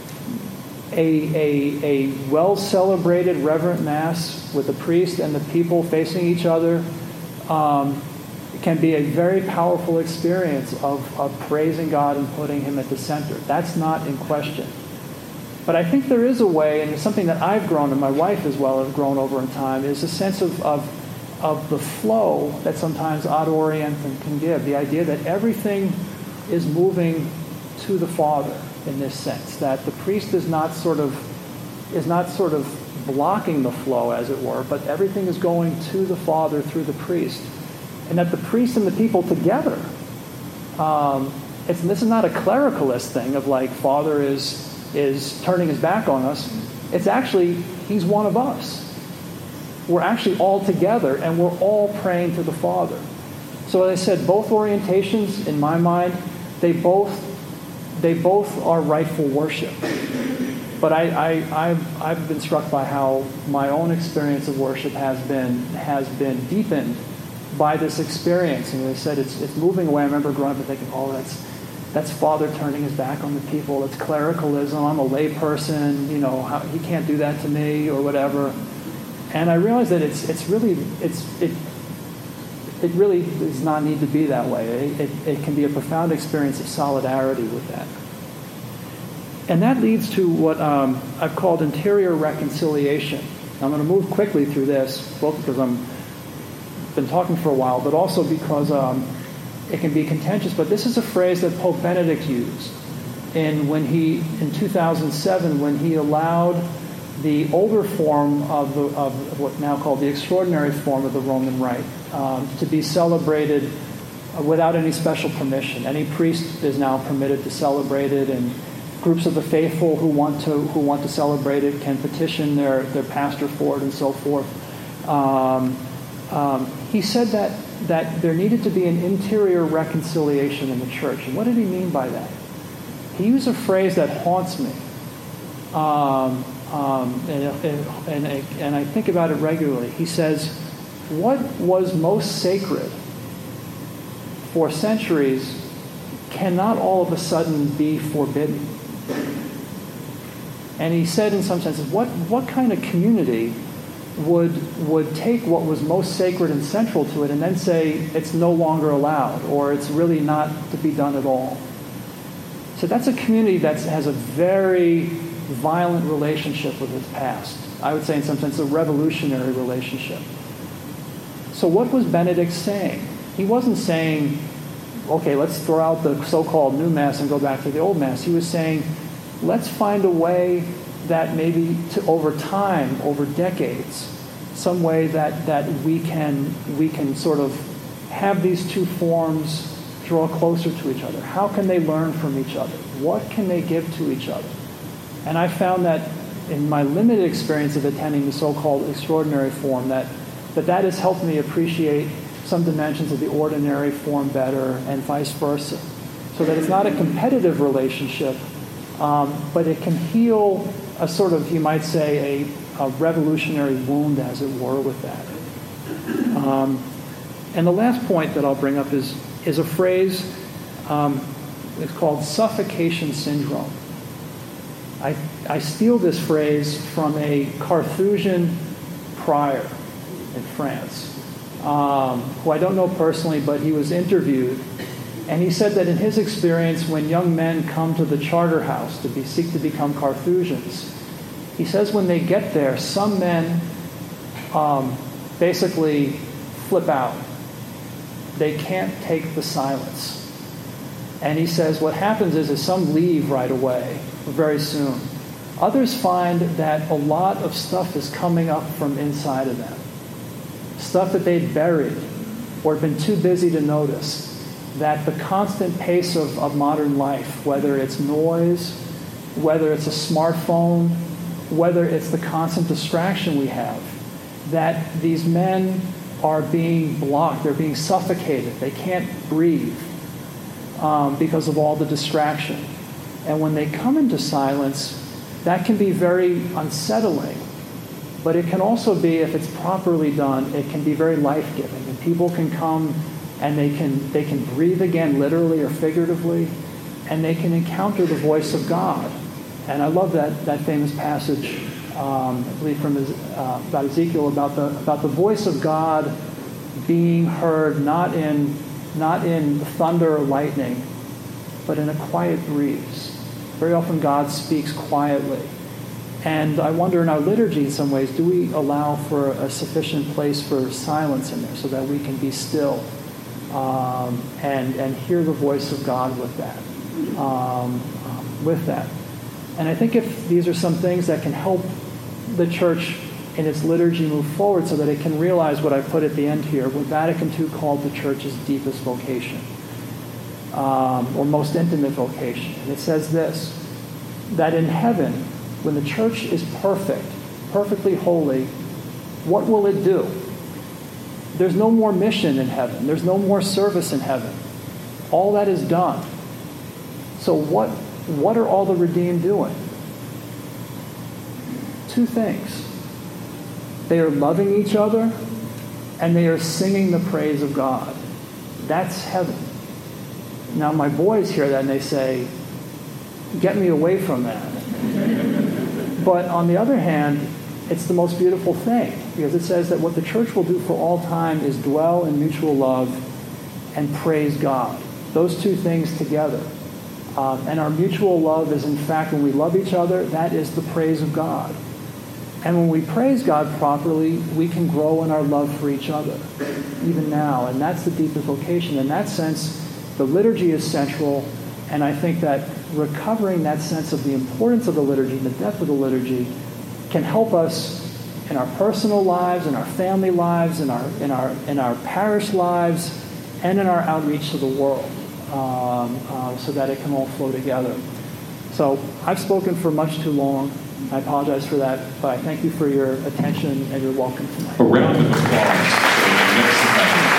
A, a, a well-celebrated reverent Mass with the priest and the people facing each other um, can be a very powerful experience of, of praising God and putting Him at the center. That's not in question. But I think there is a way, and it's something that I've grown, and my wife as well have grown over in time, is a sense of, of, of the flow that sometimes ad orientem can give. The idea that everything is moving to the Father, in this sense, that the priest is not sort of is not sort of blocking the flow, as it were, but everything is going to the Father through the priest, and that the priest and the people together. Um, it's this is not a clericalist thing of like Father is is turning his back on us. It's actually He's one of us. We're actually all together, and we're all praying to the Father. So as I said, both orientations, in my mind, they both. They both are rightful worship. But I, I, I've, I've been struck by how my own experience of worship has been has been deepened by this experience. And they said it's it's moving away. I remember growing up and thinking, oh, that's that's Father turning his back on the people. It's clericalism. I'm a lay person. You know, how, he can't do that to me or whatever. And I realized that it's it's really it's it it really does not need to be that way. It, it, it can be a profound experience of solidarity with that. And that leads to what um, I've called interior reconciliation. I'm going to move quickly through this, both because I'm been talking for a while, but also because um, it can be contentious. But this is a phrase that Pope Benedict used in when he in two thousand seven when he allowed the older form of, the, of what now called the extraordinary form of the Roman Rite um, to be celebrated without any special permission. Any priest is now permitted to celebrate it, and groups of the faithful who want to who want to celebrate it can petition their, their pastor for it and so forth. Um, um, he said that that there needed to be an interior reconciliation in the church. And what did he mean by that? He used a phrase that haunts me. Um, Um, and, and, and I think about it regularly. He says, what was most sacred for centuries cannot all of a sudden be forbidden. And he said in some senses, what, what kind of community would, would take what was most sacred and central to it and then say it's no longer allowed or it's really not to be done at all? So that's a community that has a very violent relationship with its past. I would say in some sense a revolutionary relationship. So what was Benedict saying? He wasn't saying, okay, let's throw out the so-called new Mass and go back to the old Mass. He was saying, let's find a way that maybe to, over time, over decades, some way that, that we can we can sort of have these two forms draw closer to each other. How can they learn from each other? What can they give to each other? And I found that in my limited experience of attending the so-called extraordinary form, that, that that has helped me appreciate some dimensions of the ordinary form better and vice versa. So that it's not a competitive relationship, um, but it can heal a sort of, you might say, a, a revolutionary wound, as it were, with that. Um, and the last point that I'll bring up is, is a phrase, um, it's called suffocation syndrome. I, I steal this phrase from a Carthusian prior in France, um, who I don't know personally, but he was interviewed. And he said that in his experience, when young men come to the charter house to be, seek to become Carthusians, he says when they get there, some men um, basically flip out. They can't take the silence. And he says what happens is, is some leave right away, very soon. Others find that a lot of stuff is coming up from inside of them. Stuff that they'd buried or been too busy to notice. That the constant pace of, of modern life, whether it's noise, whether it's a smartphone, whether it's the constant distraction we have, that these men are being blocked, they're being suffocated, they can't breathe um, because of all the distraction. And when they come into silence, that can be very unsettling. But it can also be, if it's properly done, it can be very life-giving. And people can come and they can they can breathe again, literally or figuratively, and they can encounter the voice of God. And I love that, that famous passage, um, I believe from uh, about Ezekiel, about the about the voice of God being heard not in not in thunder or lightning, but in a quiet breeze. Very often God speaks quietly. And I wonder in our liturgy in some ways, do we allow for a sufficient place for silence in there so that we can be still um, and, and hear the voice of God with that? Um, um, with that. And I think if these are some things that can help the church in its liturgy move forward so that it can realize what I put at the end here, what Vatican two called the church's deepest vocation. Um, or most intimate vocation. And it says this, that in heaven, when the church is perfect, perfectly holy, what will it do? There's no more mission in heaven. There's no more service in heaven. All that is done. So what, what are all the redeemed doing? Two things. They are loving each other and they are singing the praise of God. That's heaven. Now my boys hear that and they say, get me away from that. But on the other hand, it's the most beautiful thing, because it says that what the church will do for all time is dwell in mutual love and praise God. Those two things together. Um, and our mutual love is, in fact, when we love each other, that is the praise of God. And when we praise God properly, we can grow in our love for each other, even now. And that's the deepest vocation. In that sense, the liturgy is central, and I think that recovering that sense of the importance of the liturgy, the depth of the liturgy, can help us in our personal lives, in our family lives, in our in our in our parish lives, and in our outreach to the world, um, uh, so that it can all flow together. So I've spoken for much too long. I apologize for that, but I thank you for your attention, and you're welcome tonight. A round of applause for the next event.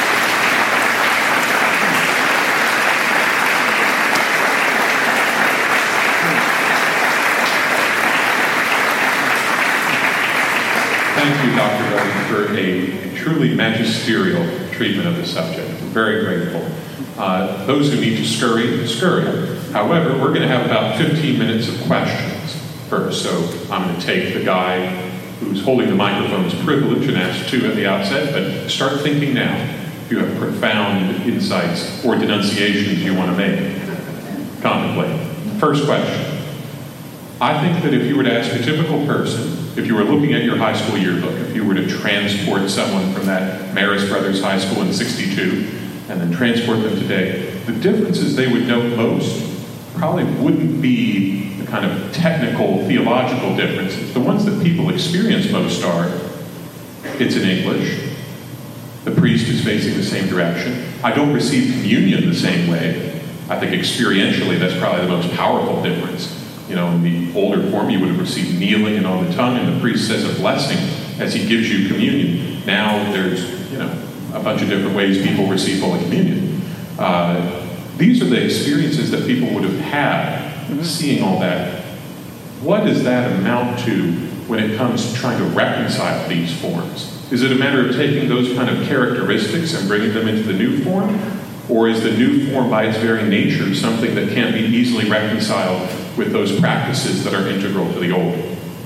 Thank you, Doctor Ruddy, for a, a truly magisterial treatment of the subject. I'm very grateful. Uh, those who need to scurry, scurry. However, we're going to have about fifteen minutes of questions first. So I'm going to take the guy who's holding the microphone's privilege and ask two at the outset, but start thinking now if you have profound insights or denunciations you want to make. Contemplate. First question. I think that if you were to ask a typical person, if you were looking at your high school yearbook, if you were to transport someone from that Marist Brothers High School in sixty-two and then transport them today, the differences they would note most probably wouldn't be the kind of technical, theological differences. The ones that people experience most are, it's in English, the priest is facing the same direction, I don't receive communion the same way. I think experientially that's probably the most powerful difference. You know, in the older form, you would have received kneeling and on the tongue, and the priest says a blessing as he gives you communion. Now there's, you know, a bunch of different ways people receive Holy Communion. Uh, these are the experiences that people would have had mm-hmm. seeing all that. What does that amount to when it comes to trying to reconcile these forms? Is it a matter of taking those kind of characteristics and bringing them into the new form? Or is the new form by its very nature something that can't be easily reconciled with those practices that are integral to the old?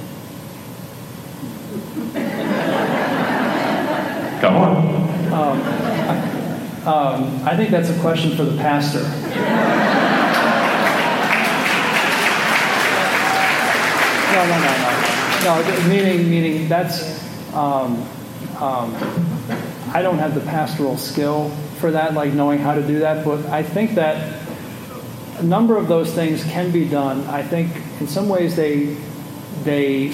Come on. Um, I, um, I think that's a question for the pastor. No, no, no, no. No, meaning, meaning that's, um, um, I don't have the pastoral skill for that, like knowing how to do that, but I think that a number of those things can be done. I think in some ways they, they,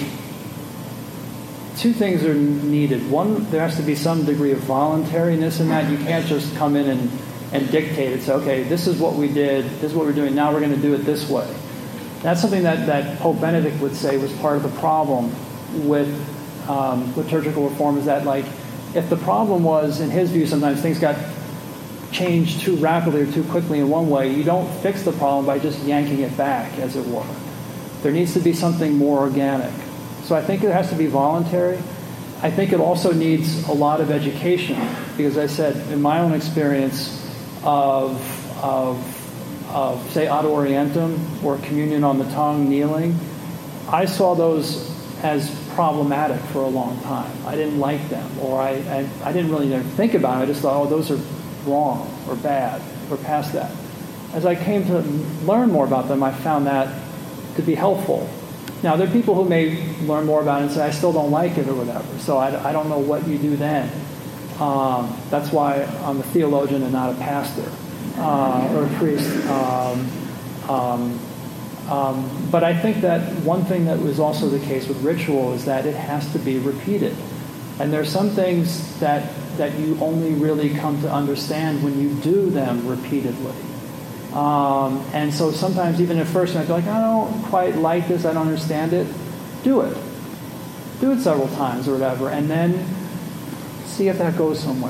two things are needed. One, there has to be some degree of voluntariness in that. You can't just come in and, and dictate it. Say, okay, this is what we did, this is what we're doing, now we're going to do it this way. That's something that, that Pope Benedict would say was part of the problem with um, liturgical reform, is that, like, if the problem was, in his view, sometimes things got changed too rapidly or too quickly in one way, you don't fix the problem by just yanking it back, as it were. There needs to be something more organic. So I think it has to be voluntary. I think it also needs a lot of education, because I said, in my own experience of, of, of say, ad orientem, or communion on the tongue, kneeling, I saw those as problematic for a long time. I didn't like them, or I, I, I didn't really ever think about it. I just thought, oh, those are wrong or bad. We're past that. As I came to learn more about them, I found that to be helpful. Now, there are people who may learn more about it and say, I still don't like it or whatever, so I, I don't know what you do then. Um, that's why I'm a theologian and not a pastor uh, or a priest. Um, um, um, but I think that one thing that was also the case with ritual is that it has to be repeated. And there are some things that that you only really come to understand when you do them repeatedly. Um, and so sometimes even at first, I feel like, I don't quite like this, I don't understand it. Do it. Do it several times or whatever, and then see if that goes somewhere.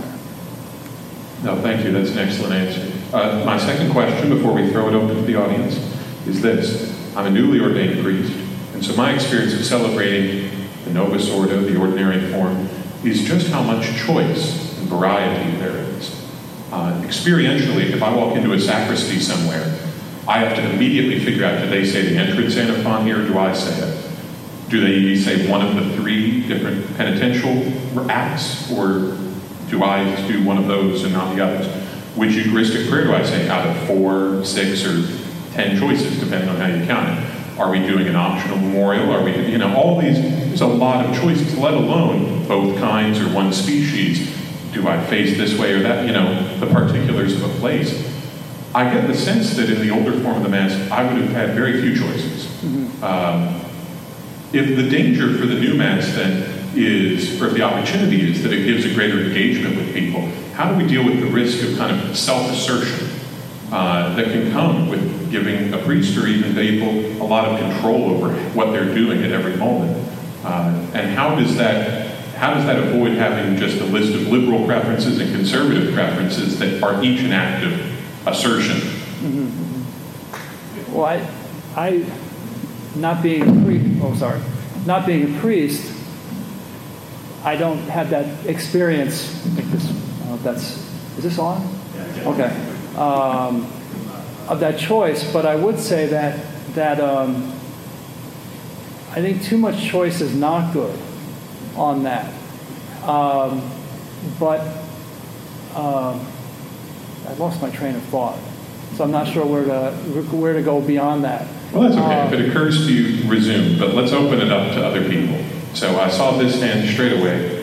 No, thank you. That's an excellent answer. Uh, my second question, before we throw it open to the audience, is this. I'm a newly ordained priest, and so my experience of celebrating the Novus Ordo, the ordinary form, is just how much choice and variety there is. Uh, experientially, if I walk into a sacristy somewhere, I have to immediately figure out, do they say the entrance antiphon here, or do I say it? Do they say one of the three different penitential acts, or do I do one of those and not the others? Which Eucharistic prayer do I say out of four, six, or ten choices, depending on how you count it? Are we doing an optional memorial? Are we, you know, all these, there's a lot of choices, let alone both kinds or one species. Do I face this way or that? You know, the particulars of a place. I get the sense that in the older form of the Mass, I would have had very few choices. Mm-hmm. Um, if the danger for the new Mass then is, or if the opportunity is that it gives a greater engagement with people, how do we deal with the risk of kind of self-assertion uh, that can come with giving a priest or even people a lot of control over what they're doing at every moment? Uh, and how does that how does that avoid having just a list of liberal preferences and conservative preferences that are each an act of assertion? Mm-hmm. Well, I, I, not being a priest, oh, sorry, not being a priest, I don't have that experience. I think this, I don't know if that's, is this on? Okay. Um, of that choice, but I would say that that um, I think too much choice is not good on that. Um, but um, I lost my train of thought, so I'm not sure where to where to go beyond that. Well, that's okay. Um, if it occurs to you, resume. But let's open it up to other people. So I saw this hand straight away.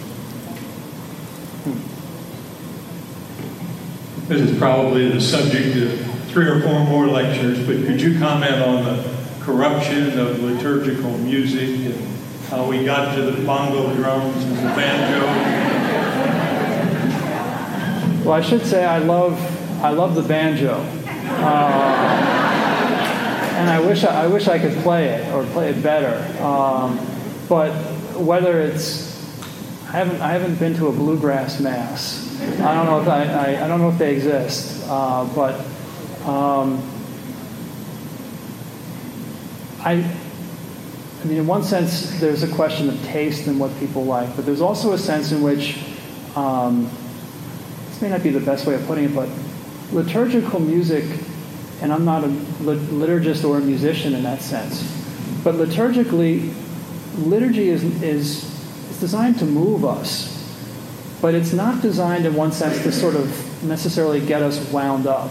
This is probably the subject of three or four more lectures, but could you comment on the corruption of liturgical music and how we got to the bongo drums and the banjo? Well, I should say I love I love the banjo, uh, and I wish I, I wish I could play it or play it better. Um, but whether it's I haven't I haven't been to a bluegrass mass. I don't know if I, I, I don't know if they exist, uh, but um, I. I mean, in one sense, there's a question of taste and what people like, but there's also a sense in which, um, this may not be the best way of putting it, but liturgical music, and I'm not a liturgist or a musician in that sense, but liturgically, liturgy is, is, is designed to move us, but it's not designed in one sense to sort of necessarily get us wound up.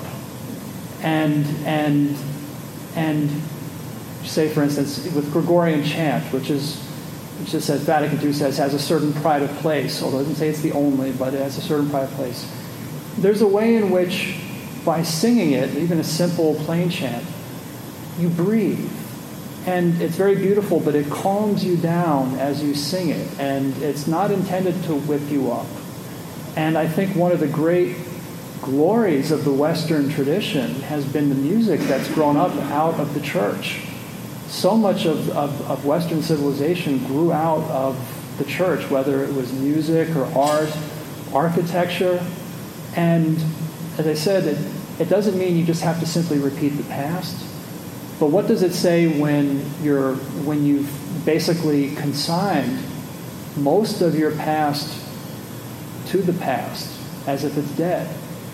And, and, and, say, for instance, with Gregorian chant, which is, which just says, Vatican two says, has a certain pride of place, although it doesn't say it's the only, but it has a certain pride of place. There's a way in which, by singing it, even a simple plain chant, you breathe. And it's very beautiful, but it calms you down as you sing it, and it's not intended to whip you up. And I think one of the great glories of the Western tradition has been the music that's grown up out of the church. So much of, of, of Western civilization grew out of the church, whether it was music or art, architecture. And as I said, it, it doesn't mean you just have to simply repeat the past. But what does it say when you're when you've basically consigned most of your past to the past as if it's dead?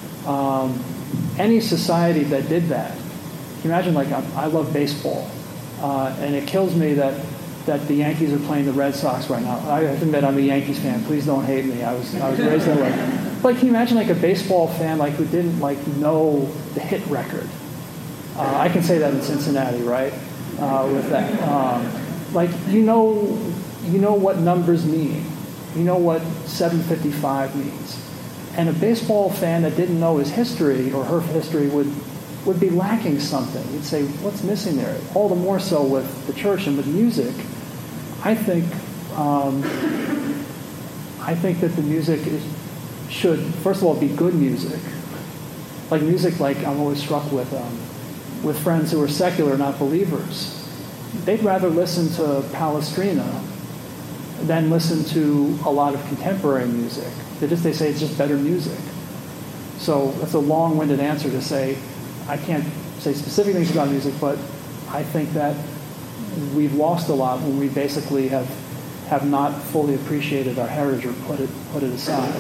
Um, any society that did that, can you imagine, like, I, I love baseball. Uh, and it kills me that, that the Yankees are playing the Red Sox right now. I have to admit I'm a Yankees fan. Please don't hate me. I was I was raised that way. But can you imagine, like, a baseball fan, like, who didn't, like, know the hit record? Uh, I can say that in Cincinnati, right? Uh, with that, um, like, you know, you know what numbers mean. You know what seven fifty-five means. And a baseball fan that didn't know his history or her history would. would be lacking something. You'd say, what's missing there? All the more so with the church and with music. I think um, I think that the music is, should, first of all, be good music. Like music, like I'm always struck with um, with friends who are secular, not believers. They'd rather listen to Palestrina than listen to a lot of contemporary music. They just they say it's just better music. So that's a long-winded answer to say, I can't say specific things about music, but I think that we've lost a lot when we basically have have not fully appreciated our heritage or put it put it aside.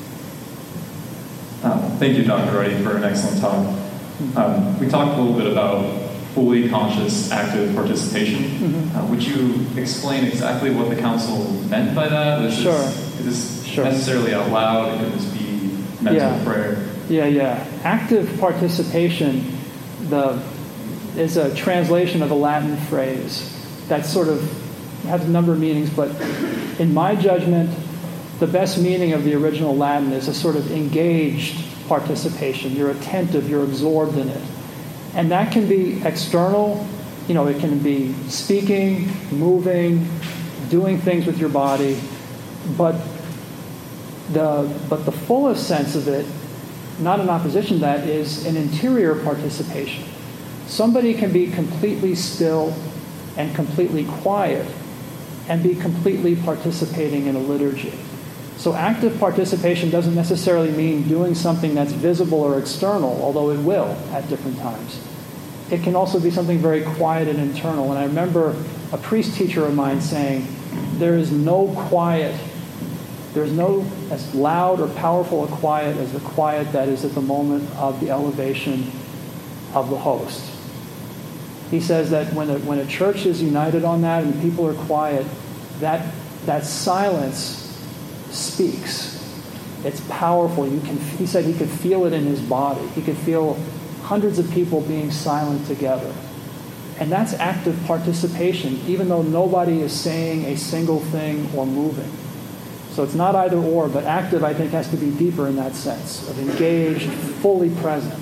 Uh, thank you, Doctor Ruddy, for an excellent talk. Um, we talked a little bit about fully conscious, active participation. Mm-hmm. Uh, would you explain exactly what the council meant by that? Is sure. This, is this sure. necessarily out loud? Could this be mental yeah. prayer? Yeah, yeah. Active participation the, is a translation of a Latin phrase that sort of has a number of meanings, but in my judgment, the best meaning of the original Latin is a sort of engaged participation. You're attentive, you're absorbed in it. And that can be external, you know, it can be speaking, moving, doing things with your body, but the but the fullest sense of it, not in opposition to that, is an interior participation. Somebody can be completely still and completely quiet and be completely participating in a liturgy. So active participation doesn't necessarily mean doing something that's visible or external, although it will at different times. It can also be something very quiet and internal. And I remember a priest teacher of mine saying, there is no quiet, there's no as loud or powerful a quiet as the quiet that is at the moment of the elevation of the host. He says that when a, when a church is united on that and people are quiet, that that silence speaks. It's powerful. You can. He said he could feel it in his body. He could feel hundreds of people being silent together. And that's active participation, even though nobody is saying a single thing or moving. So it's not either or, but active, I think, has to be deeper in that sense, of engaged, fully present.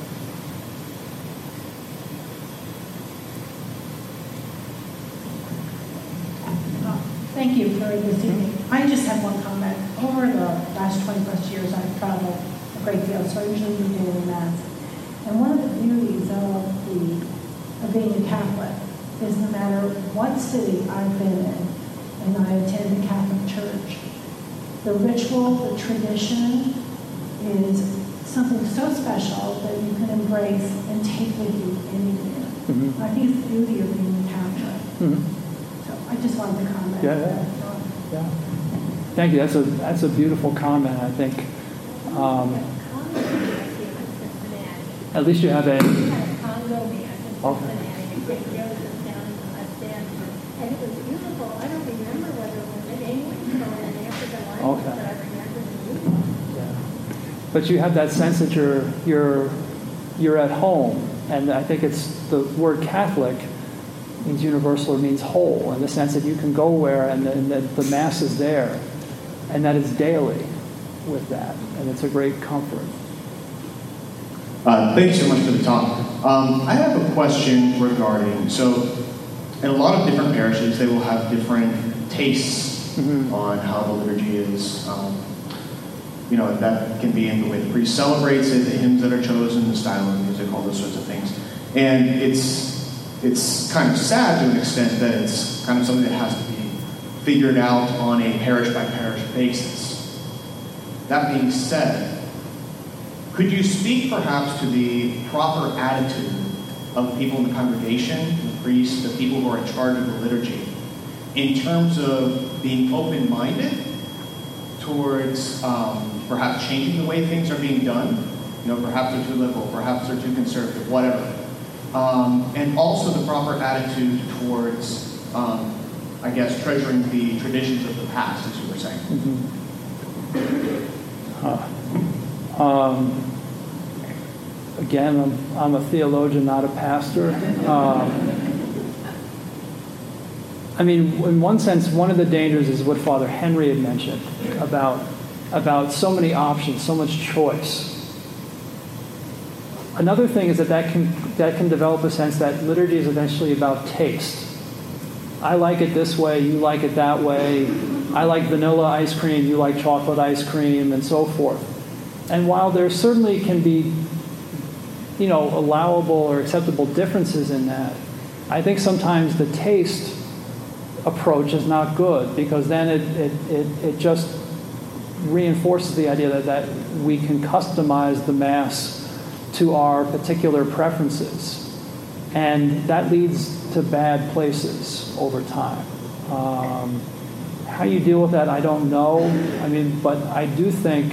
Thank you for this evening. I just have one comment. Over the last twenty plus years, I've traveled a great deal, so I usually do daily mass. And one of the beauties of the of being a Catholic is no matter what city I've been in, and I attend the Catholic Church, the ritual, the tradition is something so special that you can embrace and take with you anywhere. Mm-hmm. I think it's the beauty of being a Catholic. Mm-hmm. I just wanted to comment. Yeah, yeah, yeah. Thank you. That's a that's a beautiful comment. I think. Um, at least you have a. We had a Congo man in Cincinnati, a great Joseph down in the West End, and it was beautiful. I don't remember whether it was in English or in African language, okay. but I remember the beautiful. Yeah. But you have that sense that you're you're you're at home, and I think it's the word Catholic means universal or means whole, in the sense that you can go where and, the, and that the Mass is there, and that it's daily with that, and it's a great comfort. Uh, thank you so much for the talk. Um, I have a question regarding, so in a lot of different parishes, they will have different tastes mm-hmm. on how the liturgy is. Um, you know, that can be in the way the priest celebrates it, the hymns that are chosen, the style of music, all those sorts of things. And it's It's kind of sad to an extent that it's kind of something that has to be figured out on a parish-by-parish basis. That being said, could you speak perhaps to the proper attitude of people in the congregation, the priests, the people who are in charge of the liturgy, in terms of being open-minded towards um, perhaps changing the way things are being done? You know, perhaps they're too liberal, perhaps they're too conservative, whatever. Um, and also the proper attitude towards, um, I guess, treasuring the traditions of the past, as you were saying. Mm-hmm. Uh, um, again, I'm, I'm a theologian, not a pastor. Um, I mean, in one sense, one of the dangers is what Father Henry had mentioned about, about so many options, so much choice. Another thing is that that can, that can develop a sense that liturgy is eventually about taste. I like it this way, you like it that way. I like vanilla ice cream, you like chocolate ice cream, and so forth. And while there certainly can be, you know, allowable or acceptable differences in that, I think sometimes the taste approach is not good, because then it it, it, it just reinforces the idea that, that we can customize the Mass to our particular preferences. And that leads to bad places over time. Um, how you deal with that, I don't know. I mean, but I do think,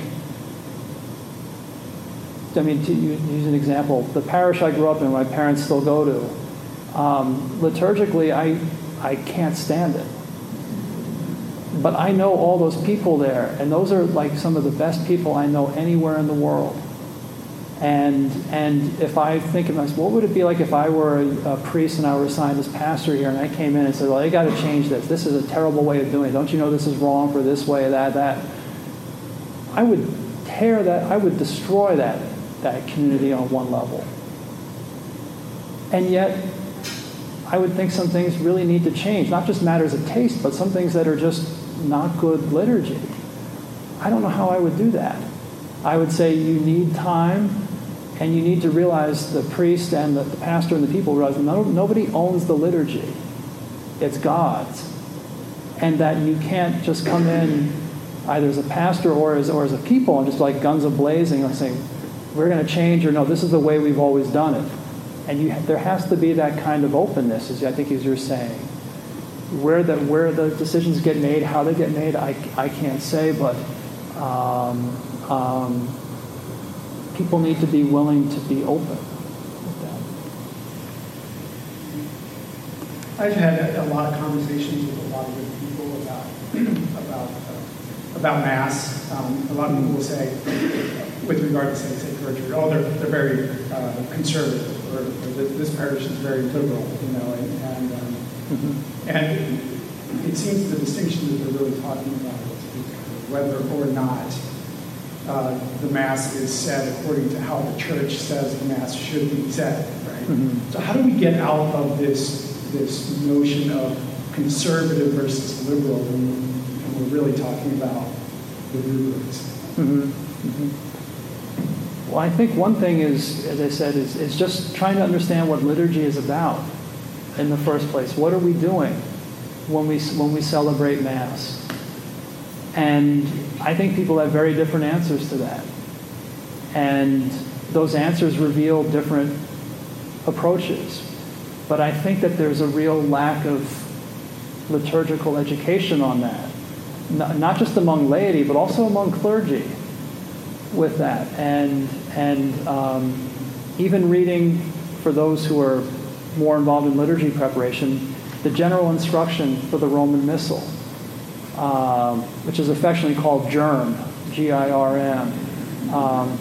I mean, to use an example, the parish I grew up in, my parents still go to, um, liturgically, I, I can't stand it. But I know all those people there, and those are like some of the best people I know anywhere in the world. And and if I think of myself, what would it be like if I were a, a priest and I were assigned as pastor here, and I came in and said, well, you got to change this. This is a terrible way of doing it. Don't you know this is wrong for this way, that, that? I would tear that, I would destroy that, that community on one level. And yet, I would think some things really need to change, not just matters of taste, but some things that are just not good liturgy. I don't know how I would do that. I would say you need time, and you need to realize, the priest and the, the pastor and the people realize no, nobody owns the liturgy. It's God's. And that you can't just come in either as a pastor or as, or as a people and just like guns a-blazing or saying, we're going to change, or no, this is the way we've always done it. And you, there has to be that kind of openness, as I think as you're saying. Where the, where the decisions get made, how they get made, I, I can't say, but um, um, people need to be willing to be open with that. I've had a, a lot of conversations with a lot of good people about about uh, about Mass. Um, a lot of people will say, with regard to say, say Gertrude, oh, they're they're very uh, conservative, or, or this parish is very liberal, you know, and and, um, mm-hmm. and it seems the distinction that they're really talking about is whether or not Uh, the Mass is said according to how the Church says the Mass should be said, right? Mm-hmm. So how do we get out of this this notion of conservative versus liberal when, when we're really talking about the roots? Mm-hmm. Mm-hmm. Well, I think one thing is, as I said, is, is just trying to understand what liturgy is about in the first place. What are we doing when we when we celebrate Mass? And I think people have very different answers to that. And those answers reveal different approaches. But I think that there's a real lack of liturgical education on that. Not just among laity, but also among clergy with that. And, and um, even reading, for those who are more involved in liturgy preparation, the general instruction for the Roman Missal. Um, which is affectionately called GIRM, G I R M. Um,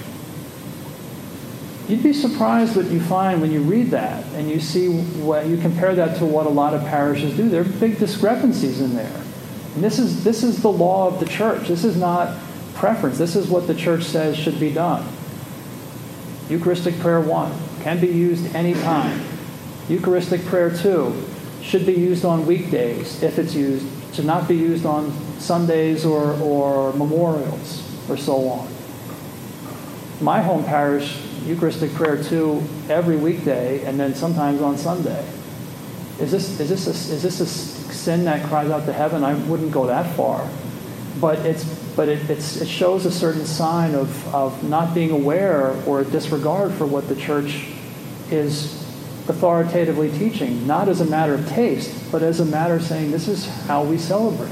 you'd be surprised what you find when you read that and you see what you compare that to what a lot of parishes do. There are big discrepancies in there. And this is this is the law of the Church. This is not preference. This is what the Church says should be done. Eucharistic prayer one can be used anytime. Eucharistic prayer two should be used on weekdays if it's used, to not be used on Sundays or, or memorials or so on. My home parish, Eucharistic prayer two every weekday and then sometimes on Sunday. Is this is this a, is this a sin that cries out to heaven? I wouldn't go that far, but it's but it it's, it shows a certain sign of of not being aware or a disregard for what the Church is authoritatively teaching, not as a matter of taste, but as a matter of saying this is how we celebrate.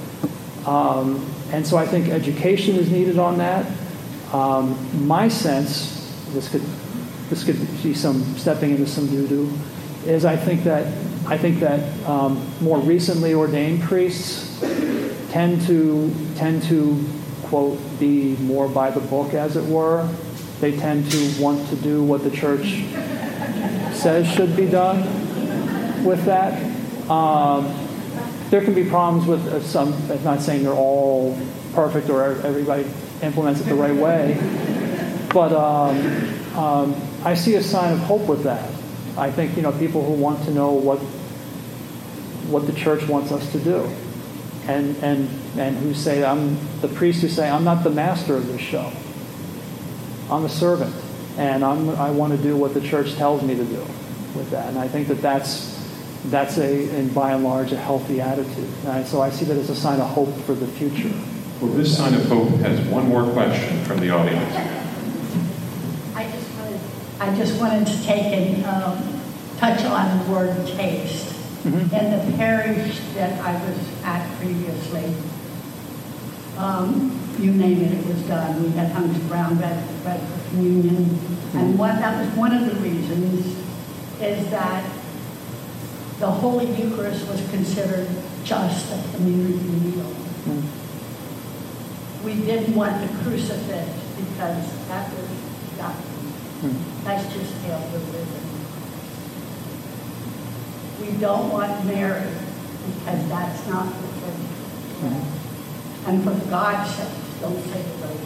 Um, and so I think education is needed on that. Um, my sense, this could this could be some stepping into some doo-doo, is I think that I think that um, more recently ordained priests tend to tend to quote be more by the book, as it were. They tend to want to do what the Church says should be done with that. Um, there can be problems with uh, some, I'm not saying they're all perfect or everybody implements it the right way, but um, um, I see a sign of hope with that. I think, you know, people who want to know what what the Church wants us to do, and and and who say, I'm the priests who say, I'm not the master of this show. I'm a servant. And I'm, I want to do what the Church tells me to do with that. And I think that that's, that's a, in by and large, a healthy attitude. And so I see that as a sign of hope for the future. Well, this sign of hope has one more question from the audience. I just wanted, I just wanted to take and um, touch on the word taste. Mm-hmm. In the parish that I was at previously, um, you name it, it was done. We had hung brown bread, bread for communion. Mm-hmm. And what, that was one of the reasons is that the Holy Eucharist was considered just a community meal. Mm-hmm. We didn't want the crucifix because that was nothing. Mm-hmm. That's just how the religion. We don't want Mary because that's not the church. Mm-hmm. And for God's sake, don't say the right.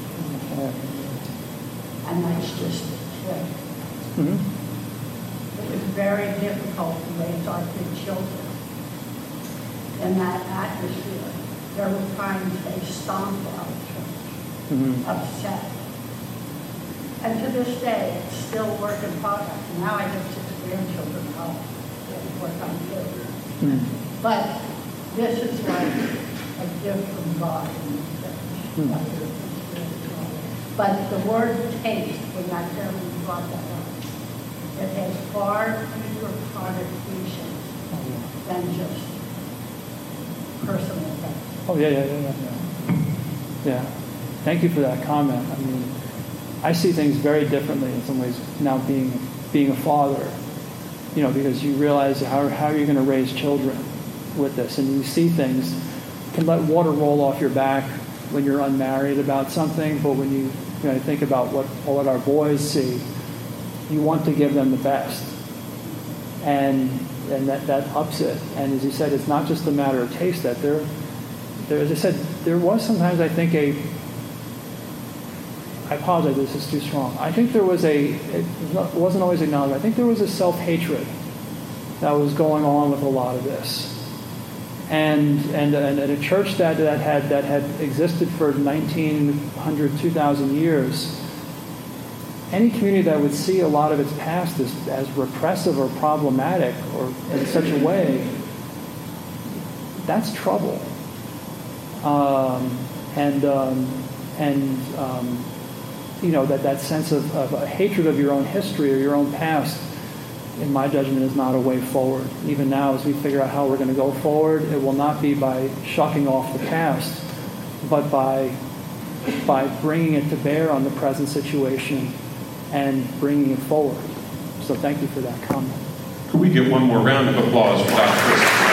Mm-hmm. And that's just the truth. Mm-hmm. It was very difficult to raise our three children in that atmosphere. There were times they stomped out of church, mm-hmm. upset. And to this day, it's still work in progress. Now I have six grandchildren out. Work on children. Mm. But this is like a gift from God. Mm. But the word taste, when that gentleman brought that up, it has far deeper connotations than just personal things. Oh, yeah, yeah, yeah, yeah. Yeah. Thank you for that comment. I mean, I see things very differently in some ways now being being a father. You know, because you realize how how are you going to raise children with this, and you see things. You can let water roll off your back when you're unmarried about something, but when you, you know, think about what what our boys see, you want to give them the best, and and that, that ups it. And as you said, it's not just a matter of taste. That there, there, as I said, there was sometimes I think a. I apologize, this is too strong. I think there was a, it wasn't always acknowledged, I think there was a self-hatred that was going on with a lot of this. And and, and a church that, that had that had existed for nineteen hundred, two thousand years, any community that would see a lot of its past as, as repressive or problematic or in such a way, that's trouble. Um, and, um, and, um, you know, that, that sense of, of a hatred of your own history or your own past, in my judgment, is not a way forward. Even now, as we figure out how we're going to go forward, it will not be by shucking off the past, but by by bringing it to bear on the present situation and bringing it forward. So thank you for that comment. Could we get one more round of applause for Doctor Christopher?